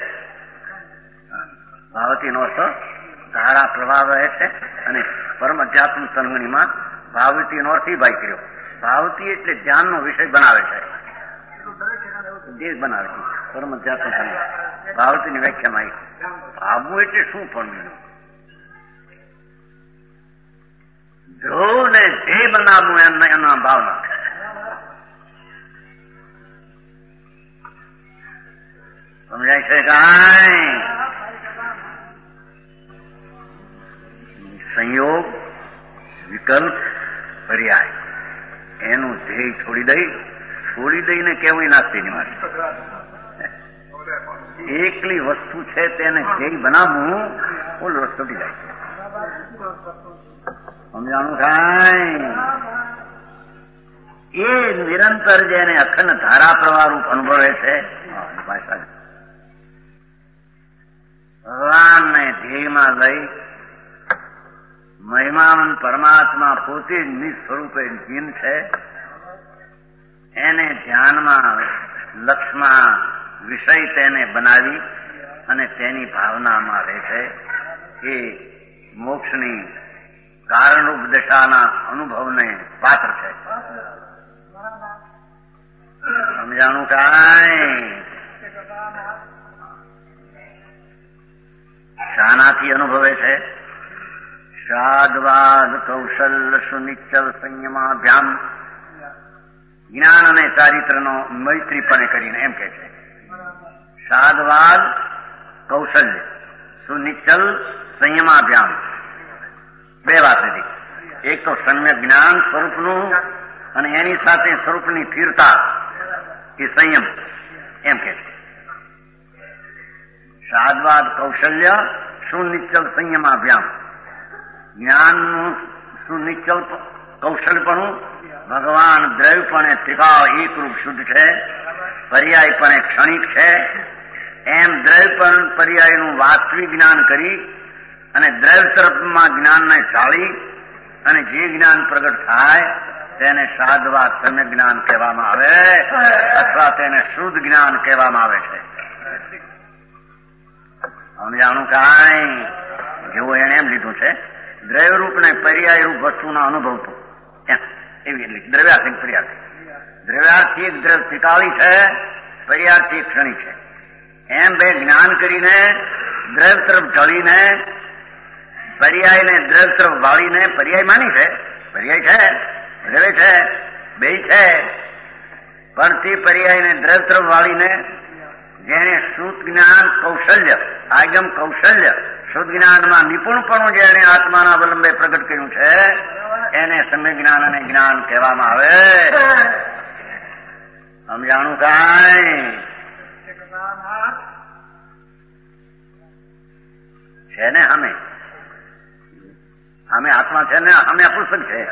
ભાવતી નો અર્થ ધારા પ્રવાહ વહે છે, અને પરમ અધ્યાત્મ તરંગણીમાં ભાવતી નો અર્થ એ ભાઈ કર્યો. ભાવતી એટલે ધ્યાનનો વિષય બનાવે છે, દેહ બનાવે છે. પરમ અધ્યાત્મ તરંગ ભાવતીની વ્યાખ્યામાં ભાવવું એટલે શું પણ ધ્રુવ ને ધ્યેય બનાવવું એના ભાવના. સમજાય છે કાંઈ? સંયોગ, વિકલ્પ, પર્યાય એનું ધ્યેય છોડી દઈ છોડી દઈને કેવું નાસ્તીની વાત. એકલી વસ્તુ છે તેને ધ્યેય બનાવવું ઓલ રસ્તો જાય છે. સમજાણું કાંઈ? એ નિરંતર જેને અખંડ ધારા પ્રવાહ રૂપ અનુભવે છે ભગવાનને ધ્યેયમાં લઈ મહિમાન પરમાત્મા પોતે જ નિજ સ્વરૂપે જીન છે એને ધ્યાનમાં લક્ષમાં વિષય તેને બનાવી અને તેની ભાવનામાં રહે છે. એ મોક્ષની કારણરૂપ દશાના અનુભવને પાત્ર છે. સમજાણું કાંઈ? શાનાથી અનુભવે છે? શાદવાદ કૌશલ્ય સુનિશ્ચલ સંયમાભ્યામ જ્ઞાન અને ચારિત્રનો મૈત્રીપણે કરીને એમ કે છે. શાદવાદ કૌશલ્ય સુનિશ્ચલ સંયમાભ્યામ બે વાત હતી. એક તો સમ્યક જ્ઞાન સ્વરૂપનું અને એની સાથે સ્વરૂપની સ્થિરતા એ સંયમ એમ કે છે. શાદવાદ કૌશલ્ય સુનિશ્ચલ સંયમાભ્યામ જ્ઞાનનું સુનિશ્ચલ કૌશલ્યપણું ભગવાન દ્રવ્યપણે ત્રિકાળ એકરૂપ શુદ્ધ છે, પર્યાયપણે ક્ષણિક છે. એમ દ્રવ્યપણ પર્યાયનું વાસ્તવિક જ્ઞાન કરી અને દ્રવ્ય તરફમાં જ્ઞાનને ચાળી અને જે જ્ઞાન પ્રગટ થાય તેને સાધવા સમ્યક જ્ઞાન કહેવામાં આવે અથવા તેને શુદ્ધ જ્ઞાન કહેવામાં આવે છે. સમજાણું કાંઈ? જેવું એને એમ લીધું છે દ્રવ્યરૂપ ને પર્યાય રૂપ વસ્તુના અનુભવ તો એવી એટલે દ્રવ્યાર્થી પર્યાર્થી દ્રવ્યાર્થી એક દ્રવ્ય ત્રિકાળી છે, પર્યાર્થી ક્ષણિક છે. એમ બે જ્ઞાન કરીને દ્રવ્ય તરફ ઢળીને પર્યાયને દ્રવ્ય તરફ વાળીને પર્યાય માની છે, પર્યાય છે, દ્રવ્ય છે, બે છે, પણ તે પર્યાયને દ્રવ્ય તરફ વાળીને જેને શુદ્ધ જ્ઞાન કૌશલ્ય આગમ કૌશલ્ય શુદ્ધ જ્ઞાનમાં નિપુણપણું જેને આત્માના અવલંબે પ્રગટ કર્યું છે એને સમ્યક જ્ઞાન અને જ્ઞાન કહેવામાં આવે. સમજાણું કાંઈ? છે ને અમે અમે આત્મા છે ને અમે પુસ્તક છે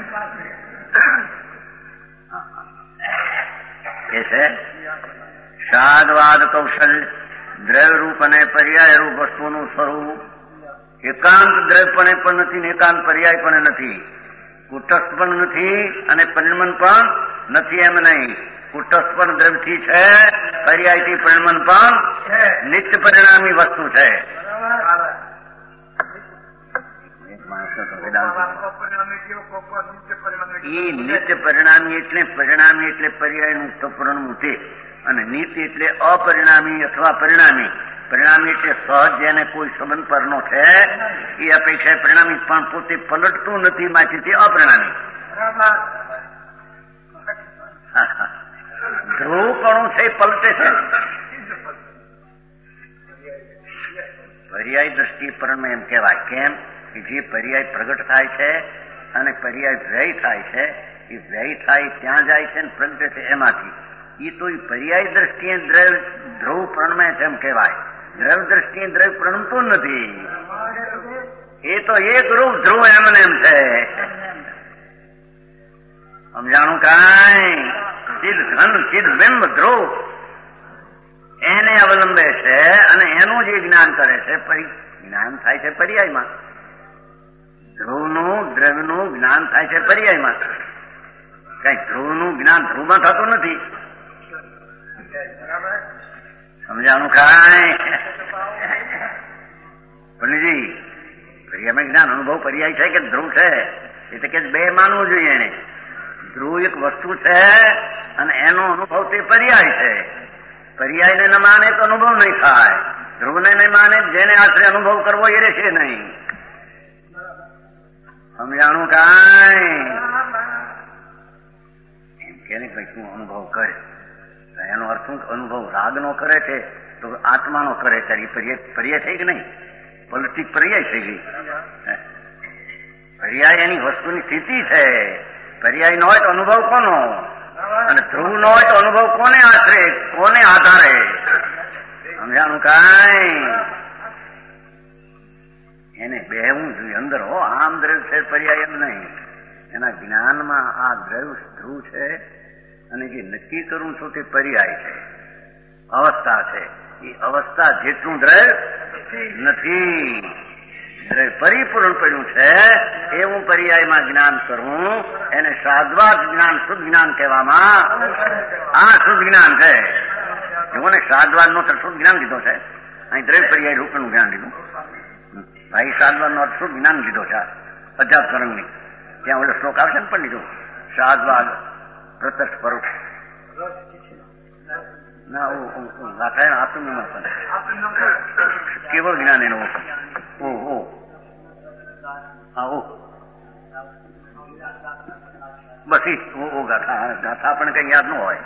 એ છે શાદવાદ કૌશલ્ય દ્રવ્ય રૂપ અને પર્યાય રૂપ વસ્તુનું સ્વરૂપ એકાંત દ્રવ્યપણે પણ નથી ને એકાંત પર્યાય પણ નથી, કુટસ્થ પણ નથી અને પરિણમન પણ નથી. એમ નહીં, કુટસ્થ પણ દ્રવ્યથી છે, પર્યાયથી પરિણમન પણ નિત્ય પરિણામી વસ્તુ છે. એ નિત્ય પરિણામી એટલે પરિણામી એટલે પર્યાયનું પરિણમું તે, અને નિત્ય એટલે અપરિણામી અથવા પરિણામી. પરિણામી એટલે સહજ જેને કોઈ સંબંધ પરનો છે એ અપેક્ષા પરિણામી પણ પોતે પલટતું નથી, માંથી તે અપરિણામી. ધ્રુવપણું છે એ પલટે છે. પર્યાય દ્રષ્ટિએ પણ એમ કહેવાય. કેમ કે જે પર્યાય પ્રગટ થાય છે અને પર્યાય વ્યય થાય છે એ વ્યય થાય ત્યાં જાય છે ને પ્રગટે છે એમાંથી. એ તો એ પર્યાય દ્રષ્ટિએ દ્રવ્ય ધ્રુવ પ્રણમે છે એમ કહેવાય. દ્રવ્ય દ્રષ્ટિએ દ્રવ્ય પ્રણમતું નથી. એ તો એક રૂપ ધ્રુવ એમને એમ છે. સમજાણું કાંઈ? ચિદ ઘન ચિદ બિંબ ધ્રુવ એને અવલંબે છે અને એનું જે જ્ઞાન કરે છે જ્ઞાન થાય છે પર્યાયમાં. ધ્રુવનું દ્રવ્યનું જ્ઞાન થાય છે પર્યાયમાં. કઈ ધ્રુવનું જ્ઞાન ધ્રુવમાં થતું નથી. સમજાણું કાંઈ? પંડિતજી પર્યાયમાં જ્ઞાન અનુભવ પર્યાય છે કે ધ્રુવ છે? એ તો કે બે માનવું જોઈએ એને. ધ્રુવ એક વસ્તુ છે અને એનો અનુભવ તે પર્યાય છે. પર્યાયને ન માને તો અનુભવ નહીં થાય. ધ્રુવને નહીં માને જેને આશરે અનુભવ કરવો એ રહેશે નહીં. સમજાણું કાંઈ? એમ કે ભાઈ શું અનુભવ કરે એનો અર્થ શું? અનુભવ રાગનો કરે છે તો આત્માનો કરે છે. પર્યાય થઈ કે નહીં? પલટી પર્યાય થઈ ગઈ. પર્યાય એની વસ્તુની સ્થિતિ છે. પર્યાય ન હોય તો અનુભવ કોનો, અને ધ્રુવ ન હોય તો અનુભવ કોને આશરે, કોને આધારે? સમજાણું? કાંઈ એને બેહવું જોઈએ અંદર. હો આમ દ્રવ્ય છે પર્યાય એમ નહીં. એના જ્ઞાનમાં આ દ્રવ્ય ધ્રુવ છે અને જે નક્કી કરું છું તે પર્યાય છે, અવસ્થા છે. એ અવસ્થા જેટલું દ્રવ્ય નથી, દ્રવ્ય પરિપૂર્ણ પડ્યું છે એવું પર્યાયમાં જ્ઞાન કરવું એને સાદ્વાદ જ્ઞાન, શુદ્ધ જ્ઞાન કહેવામાં. આ શુદ્ધ જ્ઞાન છે. એઓને સાદ્વાદ નો શુદ્ધ જ્ઞાન લીધો છે. અહીં દ્રવ્ય પર્યાય રૂપનું જ્ઞાન લીધું. ભાઈ સાદ્વાદ નો શુદ્ધ જ્ઞાન લીધો છે અજાત તરંગની. ત્યાં ઓલો શ્લોક આવશે ને પણ લીધું સાદ્વાદ પ્રત્યક્ષ પરોક્ષ ના ગાથા આત્મવિમર્શન કેવળ જ્ઞાન એનો. ઓ ઓ આવો બસ ઓ ગાથા ગાથા પણ કઈ યાદ ન હોય.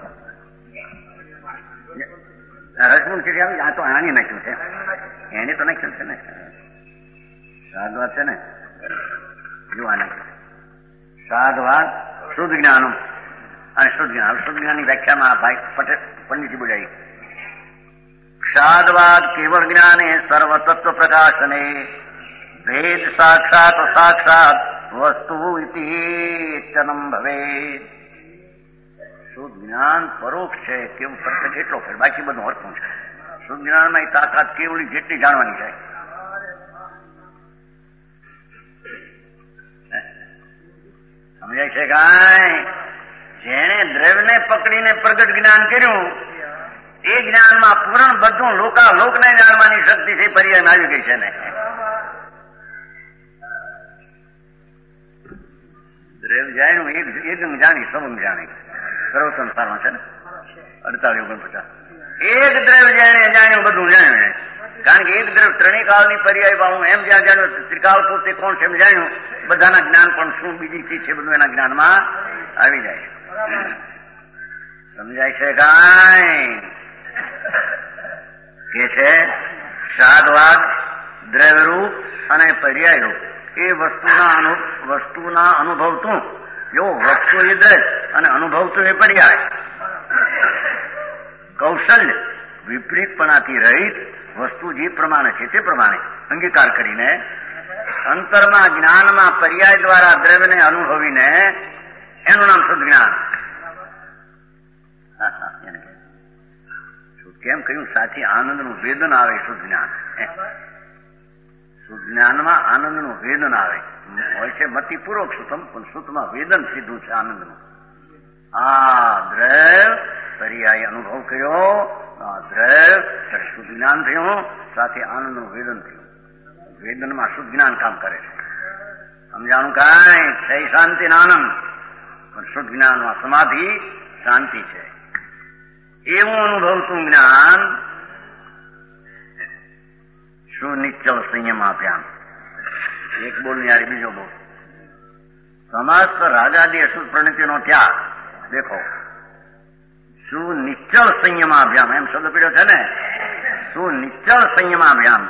રસમુન ચીડી આવી આ તો આની નાખ્યું છે, એને તો નાખ્યું છે ને સાદવાદ છે ને. જો આ નાખ્યું સાદવાદ શુદ્ધ જ્ઞાનમ અને શુદ્ધ જ્ઞાન. શુદ્ધ જ્ઞાનની વ્યાખ્યામાં ભાઈ પટેલ પંડિતજી બોલાવી. ક્ષાદવાદ કેવળ જ્ઞાને સર્વ તત્વ પ્રકાશને ભેદ સાક્ષાત સાક્ષાત વસ્તુ ઇતિચનમ ભવે. શુદ્ધ જ્ઞાન પરોક્ષ છે, કેવું પ્રત્યક્ષ એટલો ફેર, બાકી બધું હરખું છે. શુદ્ધ જ્ઞાનમાં એ તાકાત કેવળી જેટલી જાણવાની છે. સમજાય છે કાંઈ? જેણે દ્રવ્યને પકડીને પ્રગટ જ્ઞાન કર્યું એ જ્ઞાનમાં પૂર્ણ બધું લોકા લોકને જાણવાની શક્તિ છે, પર્યાય આવી ગઈ છે ને. દ્રવ્ય જાણ્યું એકદમ જાણી સવંગ જાણી સર્વોત્તમ સારમાં છે ને અડતાલીસ ઓગણપચાસ. એક દ્રવ્ય જાણે જાણ્યું બધું જાણ્યું. કારણ કે એક દ્રવ્ય ત્રણેય કાળની પર્યાય પાવું એમ જ્યાં જાણ્યું ત્રિકાળ પોતે કોણ છે એમ જાણ્યું. બધાના જ્ઞાન પણ શું બીજી ચીજ છે બધું એના જ્ઞાનમાં આવી જાય છે. સમજાય છે કાંઈ? કે છે સાદવાદ દ્રવ્યરૂપ અને પર્યાયરૂપ એ વસ્તુના અનુ વસ્તુના અનુભવતું. જો વસ્તુ એ દ્રવ્ય અને અનુભવતું એ પર્યાય. કૌશલ્ય વિપરીતપણાથી રહિત વસ્તુ જે પ્રમાણે છે તે પ્રમાણે અંગીકાર કરીને અંતરમાં જ્ઞાનમાં પર્યાય દ્વારા દ્રવ્યને અનુભવીને એનું નામ શુદ્ધ જ્ઞાન. કેમ કહ્યું? સાથી આનંદનું વેદન આવે શુદ્ધ જ્ઞાન. શુદ્ધ જ્ઞાનમાં આનંદનું વેદન આવે હોય છે. મતિપૂર્વક સુતમ પણ સુતમાં વેદન સીધું છે આનંદનું. આ દ્રવ્ય પર્યાય અનુભવ કર્યો, આ દ્રવ્ય શુદ્ધ જ્ઞાન થયું, સાથે આનંદનું વેદન થયું. વેદનમાં શુદ્ધ જ્ઞાન કામ કરે છે. સમજાણું કાંઈ? છે શાંતિ આનંદ, પણ શુદ્ધ જ્ઞાનમાં સમાધિ શાંતિ છે. એવું અનુભવતું જ્ઞાન સુનિશ્ચલ સંયમાભ્યામ. એક બોલ ની યાર બીજો બોલ. સમસ્ત રાગાદી અશુદ્ધ પ્રણતિનો ત્યાગ. દેખો સુનિશ્ચલ સંયમાભ્યામ એમ શબ્દ પીડ્યો છે ને. સુનિશ્ચલ સંયમાભ્યામ.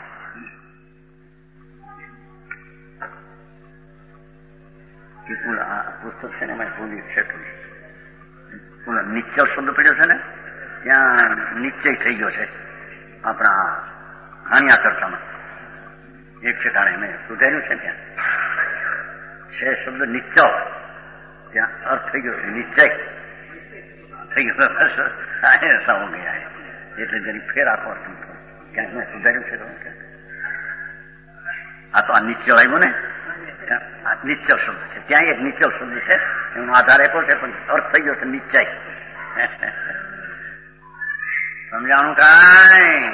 પુસ્તક છે ને એમાં ભૂલી છે નિશ્ચય શબ્દ પડ્યો છે ને ત્યાં નિશ્ચય થઈ ગયો છે આપણા હાનિયા ચર્ચામાં. એક ઠેકાણે મેં સુધાર્યું છે ત્યાં છે શબ્દ નિશ્ચય, ત્યાં અર્થ થઈ ગયો છે નિશ્ચય થઈ ગયો. સાવ ગયા એટલે જરી ફેર આખો અર્થ ક્યાંક મેં સુધાર્યું છે. આ તો આ નિશ્ચય આવ્યું ને, નિશ્ચય શબ્દ છે. ત્યાં એક નિશ્ચય શબ્દ છે એનો આધાર એકો છે પણ અર્થ થઈ ગયો છે નિશ્ચય. સમજાણું કાંઈ?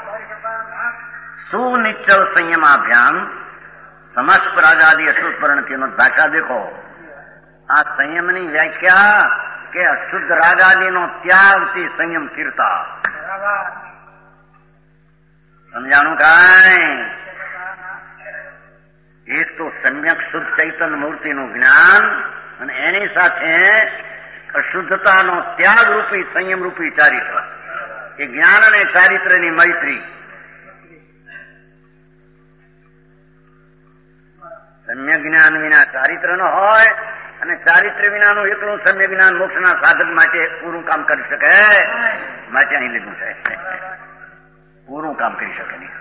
સુનિશ્ચલ સંયમાભ્યામ સમસ્ત રાગાદી અશુદ્ધ પરિણતિનો ભાષા દેખો. આ સંયમની વ્યાખ્યા કે અશુદ્ધ રાગાદીનો ત્યાગથી સંયમ સ્થિરતા. સમજાણું કાંઈ? એક તો સમ્યક શુદ્ધ ચૈતન્ય મૂર્તિનું જ્ઞાન અને એની સાથે અશુદ્ધતાનો ત્યાગ રૂપી સંયમ રૂપી ચારિત્ર. એ જ્ઞાન અને ચારિત્રની મૈત્રી. સમ્યક જ્ઞાન વિના ચારિત્ર ન હોય અને ચારિત્ર વિનાનું એકલું સમ્યક જ્ઞાન મોક્ષના સાધક માટે પૂરું કામ કરી શકે માટે અહીં લીધું છે. પૂરું કામ કરી શકે નહીં.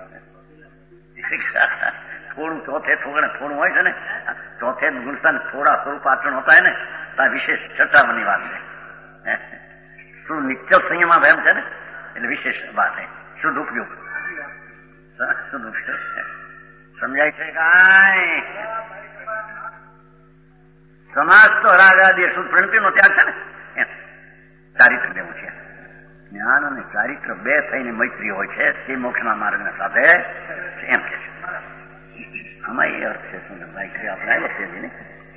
થોડું ચોથે થોડે થોડું હોય છે ને, ચોથે ગુણસ્થાન થોડા સ્વરૂપ આચરણ હોતા है ને, ત્યાં વિશેષ ચર્ચાની વાત છે. શું નિશ્ચલ સંયમમાં એમ છે ને, એટલે વિશેષ વાત છે. શુદ્ધ ઉપયોગ શુદ્ધ ઉપયોગ સમજાય છે કાંઈ? સમાજ તો રાગ આદિ શુદ્ધ પ્રણતિ નો ત્યાગ છે ને, એમ ચારિત્ર દેવું છે. જ્ઞાન અને ચારિત્ર બે થઈને મૈત્રી હોય છે તે મોક્ષના માર્ગના સાથે એમ કે છે. આમાં એ અર્થ છે શું મૈત્રી આપણે આવ્યો છે ને,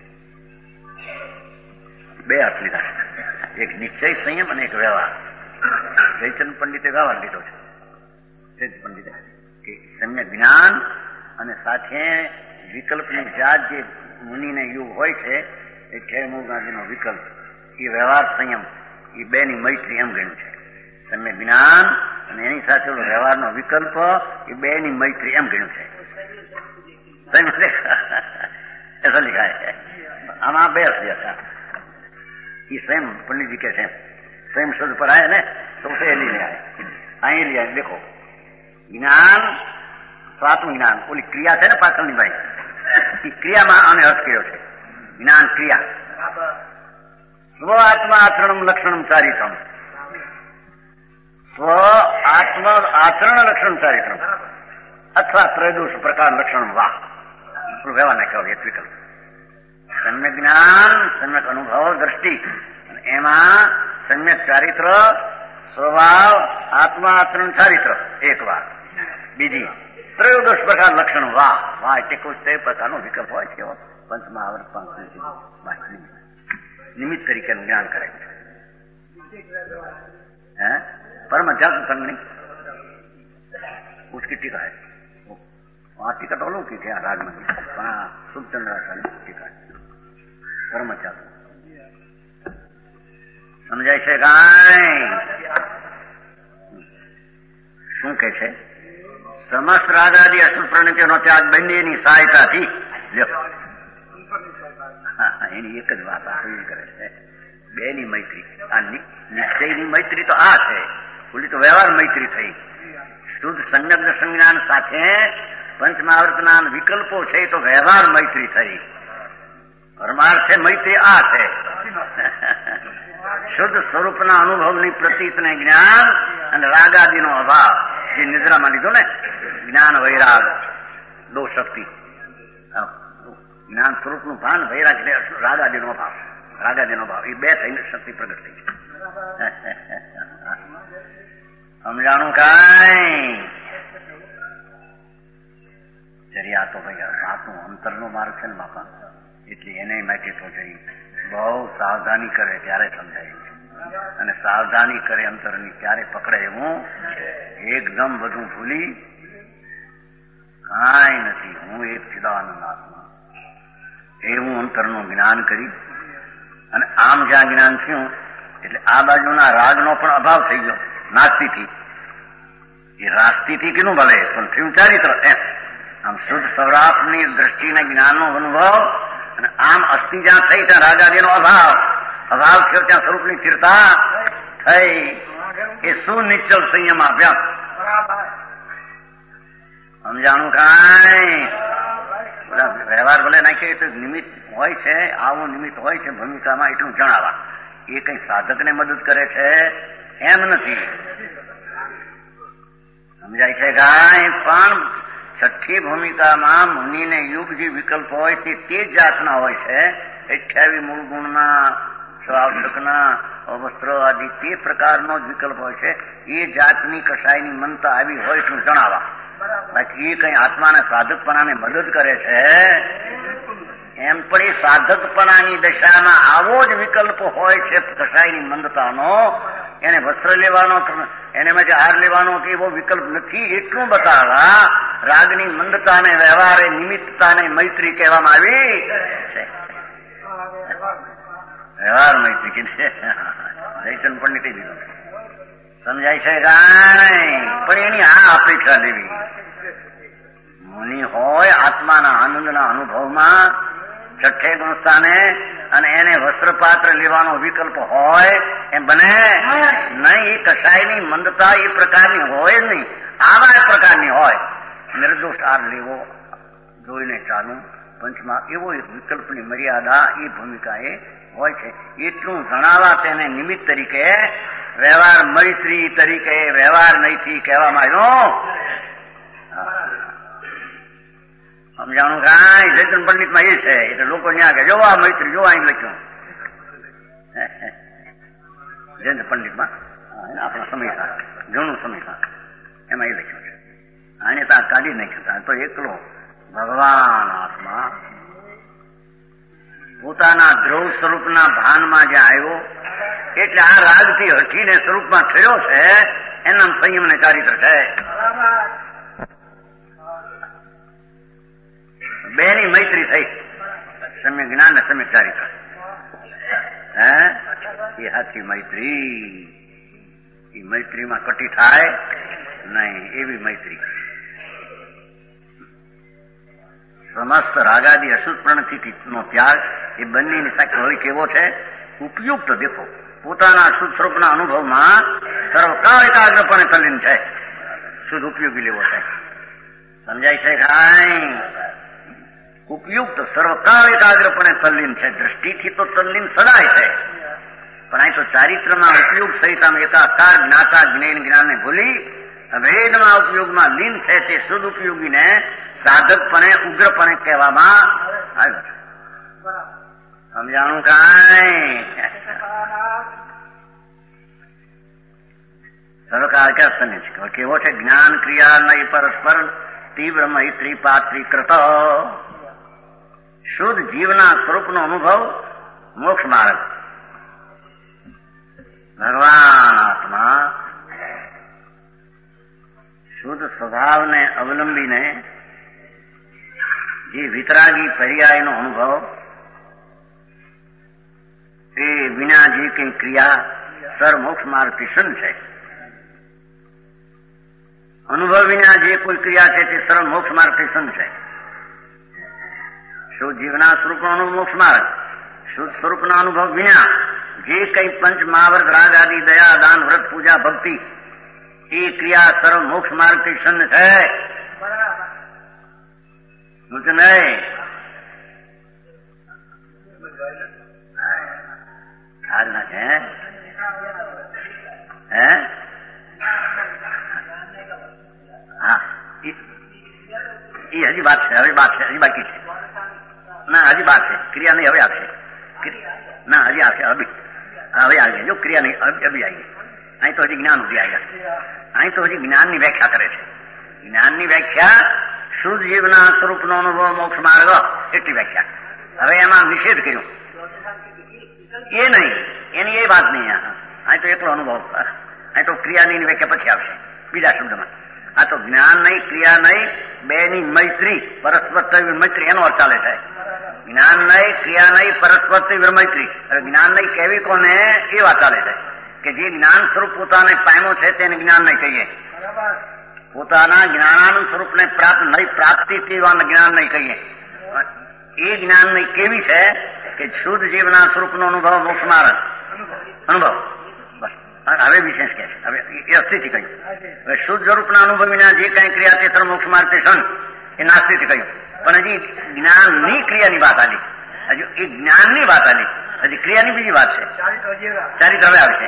બે અર્થ લીધા છે. એક નિશ્ચય સંયમ અને એક વ્યવહાર. જયચંદ પંડિતે વ્યવહાર લીધો છે. જયચંદ પંડિતે કે સમ્યક જ્ઞાન અને સાથે વિકલ્પની જાત જે મુનિને યુગ હોય છે એ ખેમુગાજીનો વિકલ્પ, એ વ્યવહાર સંયમ, એ બે ની મૈત્રી એમ ગણ્યું છે. સમ્યક જ્ઞાન અને એની સાથે વ્યવહારનો વિકલ્પ, એ બે ની મૈત્રી એમ ગણ્યું છે. ऐसा लिखा है. आम બે अर्थी था. ये स्वयं पंडित जी के स्वयं शोध पर आए ना, तो उसे ले लिया है. અહીં लिया है. देखो જ્ઞાન સ્વાત્મ જ્ઞાન, ઓલી ક્રિયા છે ને પાછળની ભાઈ, એ ક્રિયામાં આને અર્થ કર્યો છે. જ્ઞાન ક્રિયા. સ્વ આત્મા આચરણ લક્ષણ ચારિત્રમ. સ્વ આત્મ આચરણ લક્ષણ ચારિત્રમ અથવા ત્રયોદશ પ્રકાર લક્ષણ વાહ વ્યવહાર નાખ્યો એક વિકલ્પ. સમ્યક જ્ઞાન, સમ્યક અનુભવ દ્રષ્ટિ, એમાં સમ્યક ચારિત્ર, સ્વભાવ, આત્મા આચરણ ચારિત્ર એક વાત. બીજી ત્રયોદશ પ્રકાર લક્ષણ વાહ વાહ એટલે કોઈ તે પ્રકારનો વિકલ્પ હોય છે. પંચમહાવર્ત પાંચ નિમિત્ત તરીકેનું જ્ઞાન કરે છે. હે પરમ અધ્યાત્મ સંગની उसकी टीका है. वहां टिकट वालों की थे राजमंदिर, वहां शुभचंद्राचार्य टीका है. कर्मचार સમજાય છે કાંઈ? શું કે છે? સમસ્ત રાગાદી અસુર પ્રણતિનો ત્યાગ બંનેની સહાયતાથી એની એક જ વાત આપી કરે છે. બે ની મૈત્રી. આ નિશ્ચયની મૈત્રી તો આ છે, ઓલી તો વ્યવહાર મૈત્રી થઈ. શુદ્ધ સમ્યક સંજ્ઞાન સાથે પંચમહાવર્તના વિકલ્પો છે તો વ્યવહાર મૈત્રી થઈ. પરમાર્થે મૈત્રી આ છે. શુદ્ધ સ્વરૂપના અનુભવની પ્રતીતને જ્ઞાન અને રાગાદીનો અભાવ, જે નિદ્રામાં લીધો ને, જ્ઞાન વૈરાગ દો શક્તિ. જ્ઞાન સ્વરૂપનું ભાન, વૈરાગ રાગાદીનો અભાવ, રાગાદીનો ભાવ, એ બે થઈને શક્તિ પ્રગટ થઈ છે. સમજાણું કાંઈ? જરી આ તો ભાઈ વાતનો અંતરનો માર્ગ છે ને બાપા, એટલે એને માટે તો જરી બહુ સાવધાની કરે ત્યારે સમજાય છે. અને સાવધાની કરે અંતરની ત્યારે પકડે એવું એકદમ બધું ભૂલી કાંઈ નથી. હું એક ચિદાનંદ આત્મા એવું અંતરનું જ્ઞાન કરી અને આમ જ્યાં જ્ઞાન થયું એટલે આ બાજુના રાગનો પણ અભાવ થઈ ગયો. નાસ્તીથી એ રાસ્તીથી કેનું ભલે પણ થયું ચારિત્ર એમ. આમ શુદ્ધ સૌરાપની દ્રષ્ટિના જ્ઞાનનો અનુભવ અને આમ અસ્થિ જ્યાં થઈ ત્યાં રાગાદીનો અભાવ અભાવ થયો ત્યાં સ્વરૂપની સ્થિરતા થઈ. એ સુનિશ્ચલ સંયમ અભ્યાસ. સમજાણું કાંઈ? બધા વ્યવહાર ભલે નાખીએ તો નિમિત્ત હોય છે, આવું નિમિત્ત હોય છે ભૂમિકામાં, એટલું જણાવવા. એ કઈ સાધકને મદદ કરે છે એમ નથી. સમજાય છે કાંઈ? પણ છઠ્ઠી ભૂમિકામાં મુનિને યુગ જે વિકલ્પ હોય તે તે જ જાતના હોય છે. અઠ્યાવી મૂળ ગુણના, આવશ્યકના, વસ્ત્ર આદિ તે પ્રકારનો જ વિકલ્પ હોય છે. એ જાતની કસાયની મનતા આવી હોય એટલું જણાવવા. બાકી એ કઈ આત્માના સાધકપણાને મદદ કરે છે એમ પણ એ સાધકપણાની દશામાં આવો જ વિકલ્પ હોય છે કસાયની મંદતાનો. એને વસ્ત્ર લેવાનો, એને માટે હાર લેવાનો કે એવો વિકલ્પ નથી એટલું બતાવવા રાગની મંદતાને, વ્યવહારે નિમિત્તતાને મૈત્રી કહેવામાં આવી છે. વ્યવહાર મૈત્રી કીધી જયચંદ પંડિતે દીધું. સમજાય છે કાંઈ? પણ એની આ અપેક્ષા લેવી. મુનિ હોય આત્માના આનંદના અનુભવમાં છઠ્ઠે ગુણસ્થાને અને એને વસ્ત્રપાત્ર લેવાનો વિકલ્પ હોય એમ બને નહીં. એ કસાયની મંદતા એ પ્રકારની હોય જ નહીં, આવા પ્રકારની હોય. નિર્દોષ આર લેવો જોઈને ચાલુ પંચમાં એવો એક વિકલ્પની મર્યાદા એ ભૂમિકા એ હોય છે. એટલું જણાવવા તેને નિમિત્ત તરીકે વ્યવહાર મૈત્રી તરીકે વ્યવહાર નહીંથી કહેવામાં આવ્યો. સમજાણું કાંઈ જયચંદ પંડિત માં એ છે એટલે લોકો ત્યાં કે જોવા મૈત્રી જોવા અહીં લખ્યું જયંત પંડિત માં આપણા સમય સાથે જૂનું સમય સાથે એમાં એ લખ્યું છે. આને તો કાઢી નાખ્યું તો એકલો ભગવાન આત્મા પોતાના ધ્રુવ સ્વરૂપના ભાનમાં જ્યાં આવ્યો એટલે આ રાગથી હઠીને સ્વરૂપમાં ઠર્યો છે એના સંયમ ને ચારિત્ર છે. બેની મૈત્રી થઈ સમ્યક જ્ઞાન ને સમ્યક ચારિત્ર હે એ હાથી મૈત્રી. એ મૈત્રીમાં કટી થાય નહીં એવી મૈત્રી. સમસ્ત રાગાદી અશુદ્ધ પ્રણતિ નો ત્યાગ એ બંનેની સાથે હોય કેવો છે ઉપયુક્ત. દેખો પોતાના શુદ્ધ સ્વરૂપના અનુભવમાં સર્વકાળ એકાગ્રપણે તલ્લીન છે. શુદ્ધ ઉપયોગી લેવો છે. સમજાય છે કાંઈ? ઉપયુક્ત સર્વકાળ એકાગ્રપણે તલ્લીન છે. દ્રષ્ટિથી તો તલ્લીન સદાય છે પણ અહીં તો ચારિત્રમાં ઉપયોગ સહિત આમ એકાકાર જ્ઞાતા જ્ઞાન જ્ઞાનને ભૂલી અભેદમાં ઉપયોગમાં લીન છે. તે શુદ્ધ ઉપયોગીને સાધકપણે ઉગ્રપણે કહેવામાં આવ્યો છે. સમજાણું કાંઈ? સર્વકાળ ક્યાં છે કેવો છે? જ્ઞાન ક્રિયા નહીં પરસ્પર તીવ્ર મૈત્રી પાત્રીકૃત. શુદ્ધ જીવના સ્વરૂપનો અનુભવ મોક્ષ માર્ગ. ભગવાન આત્મા શુદ્ધ સ્વભાવને અવલંબીને જે વિતરાગી પર્યાયનો અનુભવ એ વિના જે કઈ ક્રિયા સર મોક્ષ માર્ગ કિશન છે. અનુભવ વિના જે કોઈ ક્રિયા છે તે સર મોક્ષ માર્ગ કિશન છે. શુદ્ધ જીવના સ્વરૂપનો અનુભવ મોક્ષ માર્ગ. શુદ્ધ સ્વરૂપના અનુભવ વિના જે કઈ પંચ મહાવર્ત રાગ આદિ દયા દાન વ્રત પૂજા ભક્તિ એ ક્રિયા સર્વ મોક્ષ માર્ગ કિશન છે. નહીં ખ્યાલ ના છે હે? હા એ હજી વાત છે. હવે વાત છે હજી બાકી છે. ના હજી વાત છે. ક્રિયા નહીં હવે આવશે. ના હજી આવશે. અભી હવે આવી જો ક્રિયા નહીં અભી આવી. અહીં તો હજી જ્ઞાન સુધી આવ્યા. અહીં તો હજી જ્ઞાનની વ્યાખ્યા કરે છે. જ્ઞાનની વ્યાખ્યા શુદ્ધ જીવના સ્વરૂપનો અનુભવ મોક્ષ માર્ગ એટલી વ્યાખ્યા. હવે એમાં નિષેધ કર્યો એ નહીં, એની એ વાત નહીં. અહીં તો એકલો અનુભવ. અહીં તો ક્રિયાની વ્યાખ્યા પછી આવશે બીજા શબ્દમાં. આ તો જ્ઞાન નહીં ક્રિયા નહીં બેની મૈત્રી પરસ્પર મૈત્રી એનો અર્થ ચાલે છે. જ્ઞાન નહીં ક્રિયા નહીં પરસ્પર મૈત્રી. જ્ઞાન નહીં કેવી કોને એ વાત ચાલે છે કે જે જ્ઞાન સ્વરૂપ પોતાને પામ્યો છે તેને જ્ઞાન નહીં કહીએ. પોતાના જ્ઞાનાનું સ્વરૂપને પ્રાપ્ત નહીં પ્રાપ્તિ તેવા જ્ઞાન નહીં કહીએ. એ જ્ઞાન નહીં કેવી છે કે શુદ્ધ જીવના સ્વરૂપનો અનુભવ મોક્ષ માર્ગ અનુભવ. બસ હવે વિશેષ કે છે. હવે એ અસ્થિતિ કહ્યું. હવે શુદ્ધ સ્વરૂપના અનુભવ વિના જે કઈ ક્રિયા તે સર્વ મોક્ષ માર્ગ તે સન એ નાસ્તિક કહ્યું. પણ હજી જ્ઞાનની ક્રિયાની વાત આલી. હજુ એ જ્ઞાનની વાત આલી. હજી ક્રિયાની બીજી વાત છે. ચારિત્ર હવે આવશે.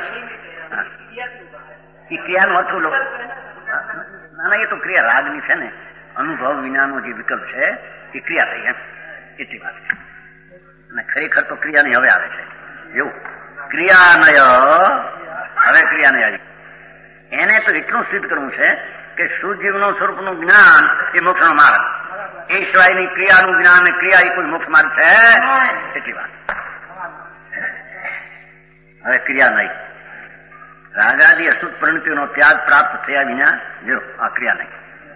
એ ક્રિયાનું અર્થ લો. ના ના એ તો ક્રિયા રાગની છે ને. અનુભવ વિનાનો જે વિકલ્પ છે એ ક્રિયા થઈ એમ એટલી વાત છે. અને ખરેખર તો ક્રિયાની હવે આવે છે. એવું ક્રિયાનય હવે ક્રિયાનય આવી. એને તો એટલું સિદ્ધ કરવું છે કે શુદ્ધ જીવનું સ્વરૂપનું જ્ઞાન એ મોક્ષનો માર્ગ. એ સિવાયની ક્રિયાનું જ્ઞાન અને ક્રિયા એ કોઈ મોક્ષ માર્ગ છે એટલી વાત. હવે ક્રિયા નહીં. રાગાદી અશુદ્ધ પ્રવૃત્તિનો ત્યાગ પ્રાપ્ત થયા વિના જો આ ક્રિયા નહીં.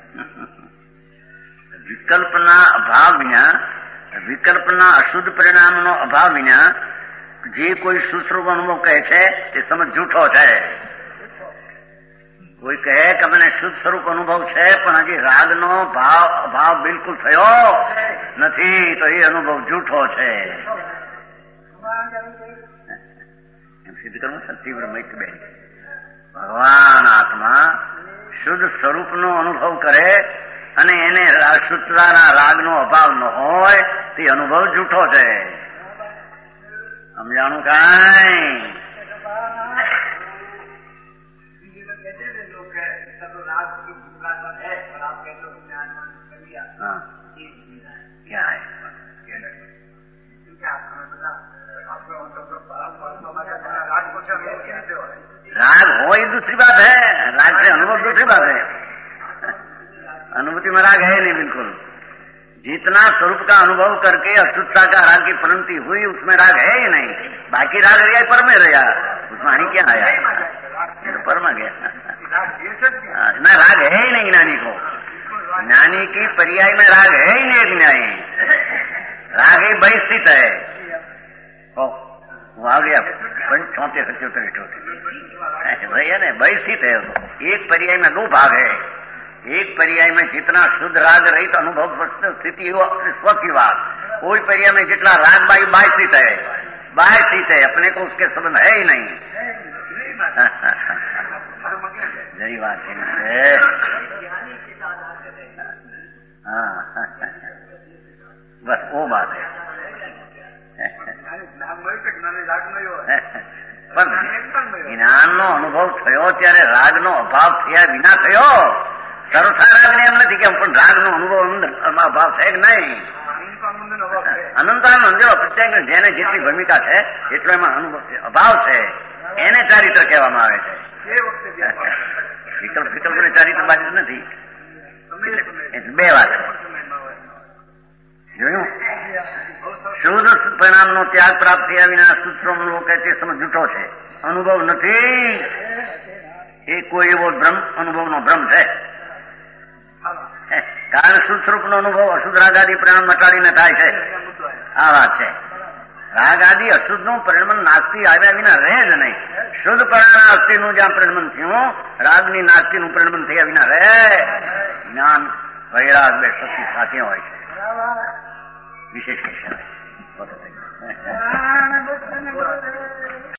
વિકલ્પના અભાવ વિના વિકલ્પના અશુદ્ધ પરિણામનો અભાવ વિના જે કોઈ સુસ્વરૂપ અનુભવ કહે છે તે સમજ જૂઠો છે. કોઈ કહે કે મને શુદ્ધ સ્વરૂપ અનુભવ છે પણ હજી રાગનો ભાવ અભાવ બિલકુલ થયો નથી તો એ અનુભવ જૂઠો છે. એમ સિદ્ધ કરવું છે તીવ્ર મૈત્રીબેન. ભગવાન આત્મા શુદ્ધ સ્વરૂપનો અનુભવ કરે અને એને શુદ્ધતાના રાગનો અભાવ ન હોય તે અનુભવ જૂઠો છે. સમજાણું કાંઈ? हाँ क्या है? राग हो ये दूसरी बात है, राग से अनुभव दूसरी बात है. अनुभूति में राग है नहीं बिल्कुल. जितना स्वरूप का अनुभव करके अशुद्धता का राग की परिणति हुई उसमें राग है ही नहीं. बाकी राग रहा पर में रहा, उसमें हानि क्या आया? तो पर में गया ना. राग है ही नहीं ज्ञानी को. ज्ञानी की पर्याय में राग है ही नहीं. ज्ञानी राग ही बहिस्थित है. वो आ गया छोटे सचोटे भाई है ना, बहिस्थित है. एक पर्याय में दो भाग है. एक पर्याय में जितना शुद्ध राग रहित तो अनुभव स्थिति स्वकी बात, कोई पर्याय में जितना राग बाई बाय स्थित है, बाय स्थित है, अपने को उसके संबंध है ही नहीं. यही बात है. हाँ बस वो बात है. પણ જ્ઞાનનો અનુભવ થયો ત્યારે રાગનો અભાવ થયા વિના થયો. સરસા રાગને એમ નથી કે પણ રાગનો અનુભવ અભાવ છે કે નહીં. અનંતાનંદ પ્રત્યેક જેને જેટલી ભૂમિકા છે એટલો એમાં અનુભવ અભાવ છે, એને ચારિત્ર કહેવામાં આવે છે. વિકલ્પ વિકલ્પને ચારિત્ર બાજુ નથી. બે વાત જોયું. શુદ્ધ પરિણામનો ત્યાગ પ્રાપ્ત થયા વિના સૂત્રોનો લોકો તે સમજ જૂઠો છે. અનુભવ નથી એ કોઈ એવો ભ્રમ, અનુભવનો ભ્રમ છે. કારણ શુદ્ધ સ્વરૂપનો અનુભવ અશુદ્ધ રાગ આદિ પરિણામ મટાડીને થાય છે. આ વાત છે. રાગ આદિ અશુદ્ધનું પરિણમન નાસ્તી આવ્યા વિના રહે જ નહીં. શુદ્ધ પરાના અસ્થિનું જ્યાં પરિણમન થયું, રાગની નાસ્તીનું પરિણમન થયા વિના રહે. જ્ઞાન વૈરાગ બે શક્તિ સાથે હોય છે. વિશેષ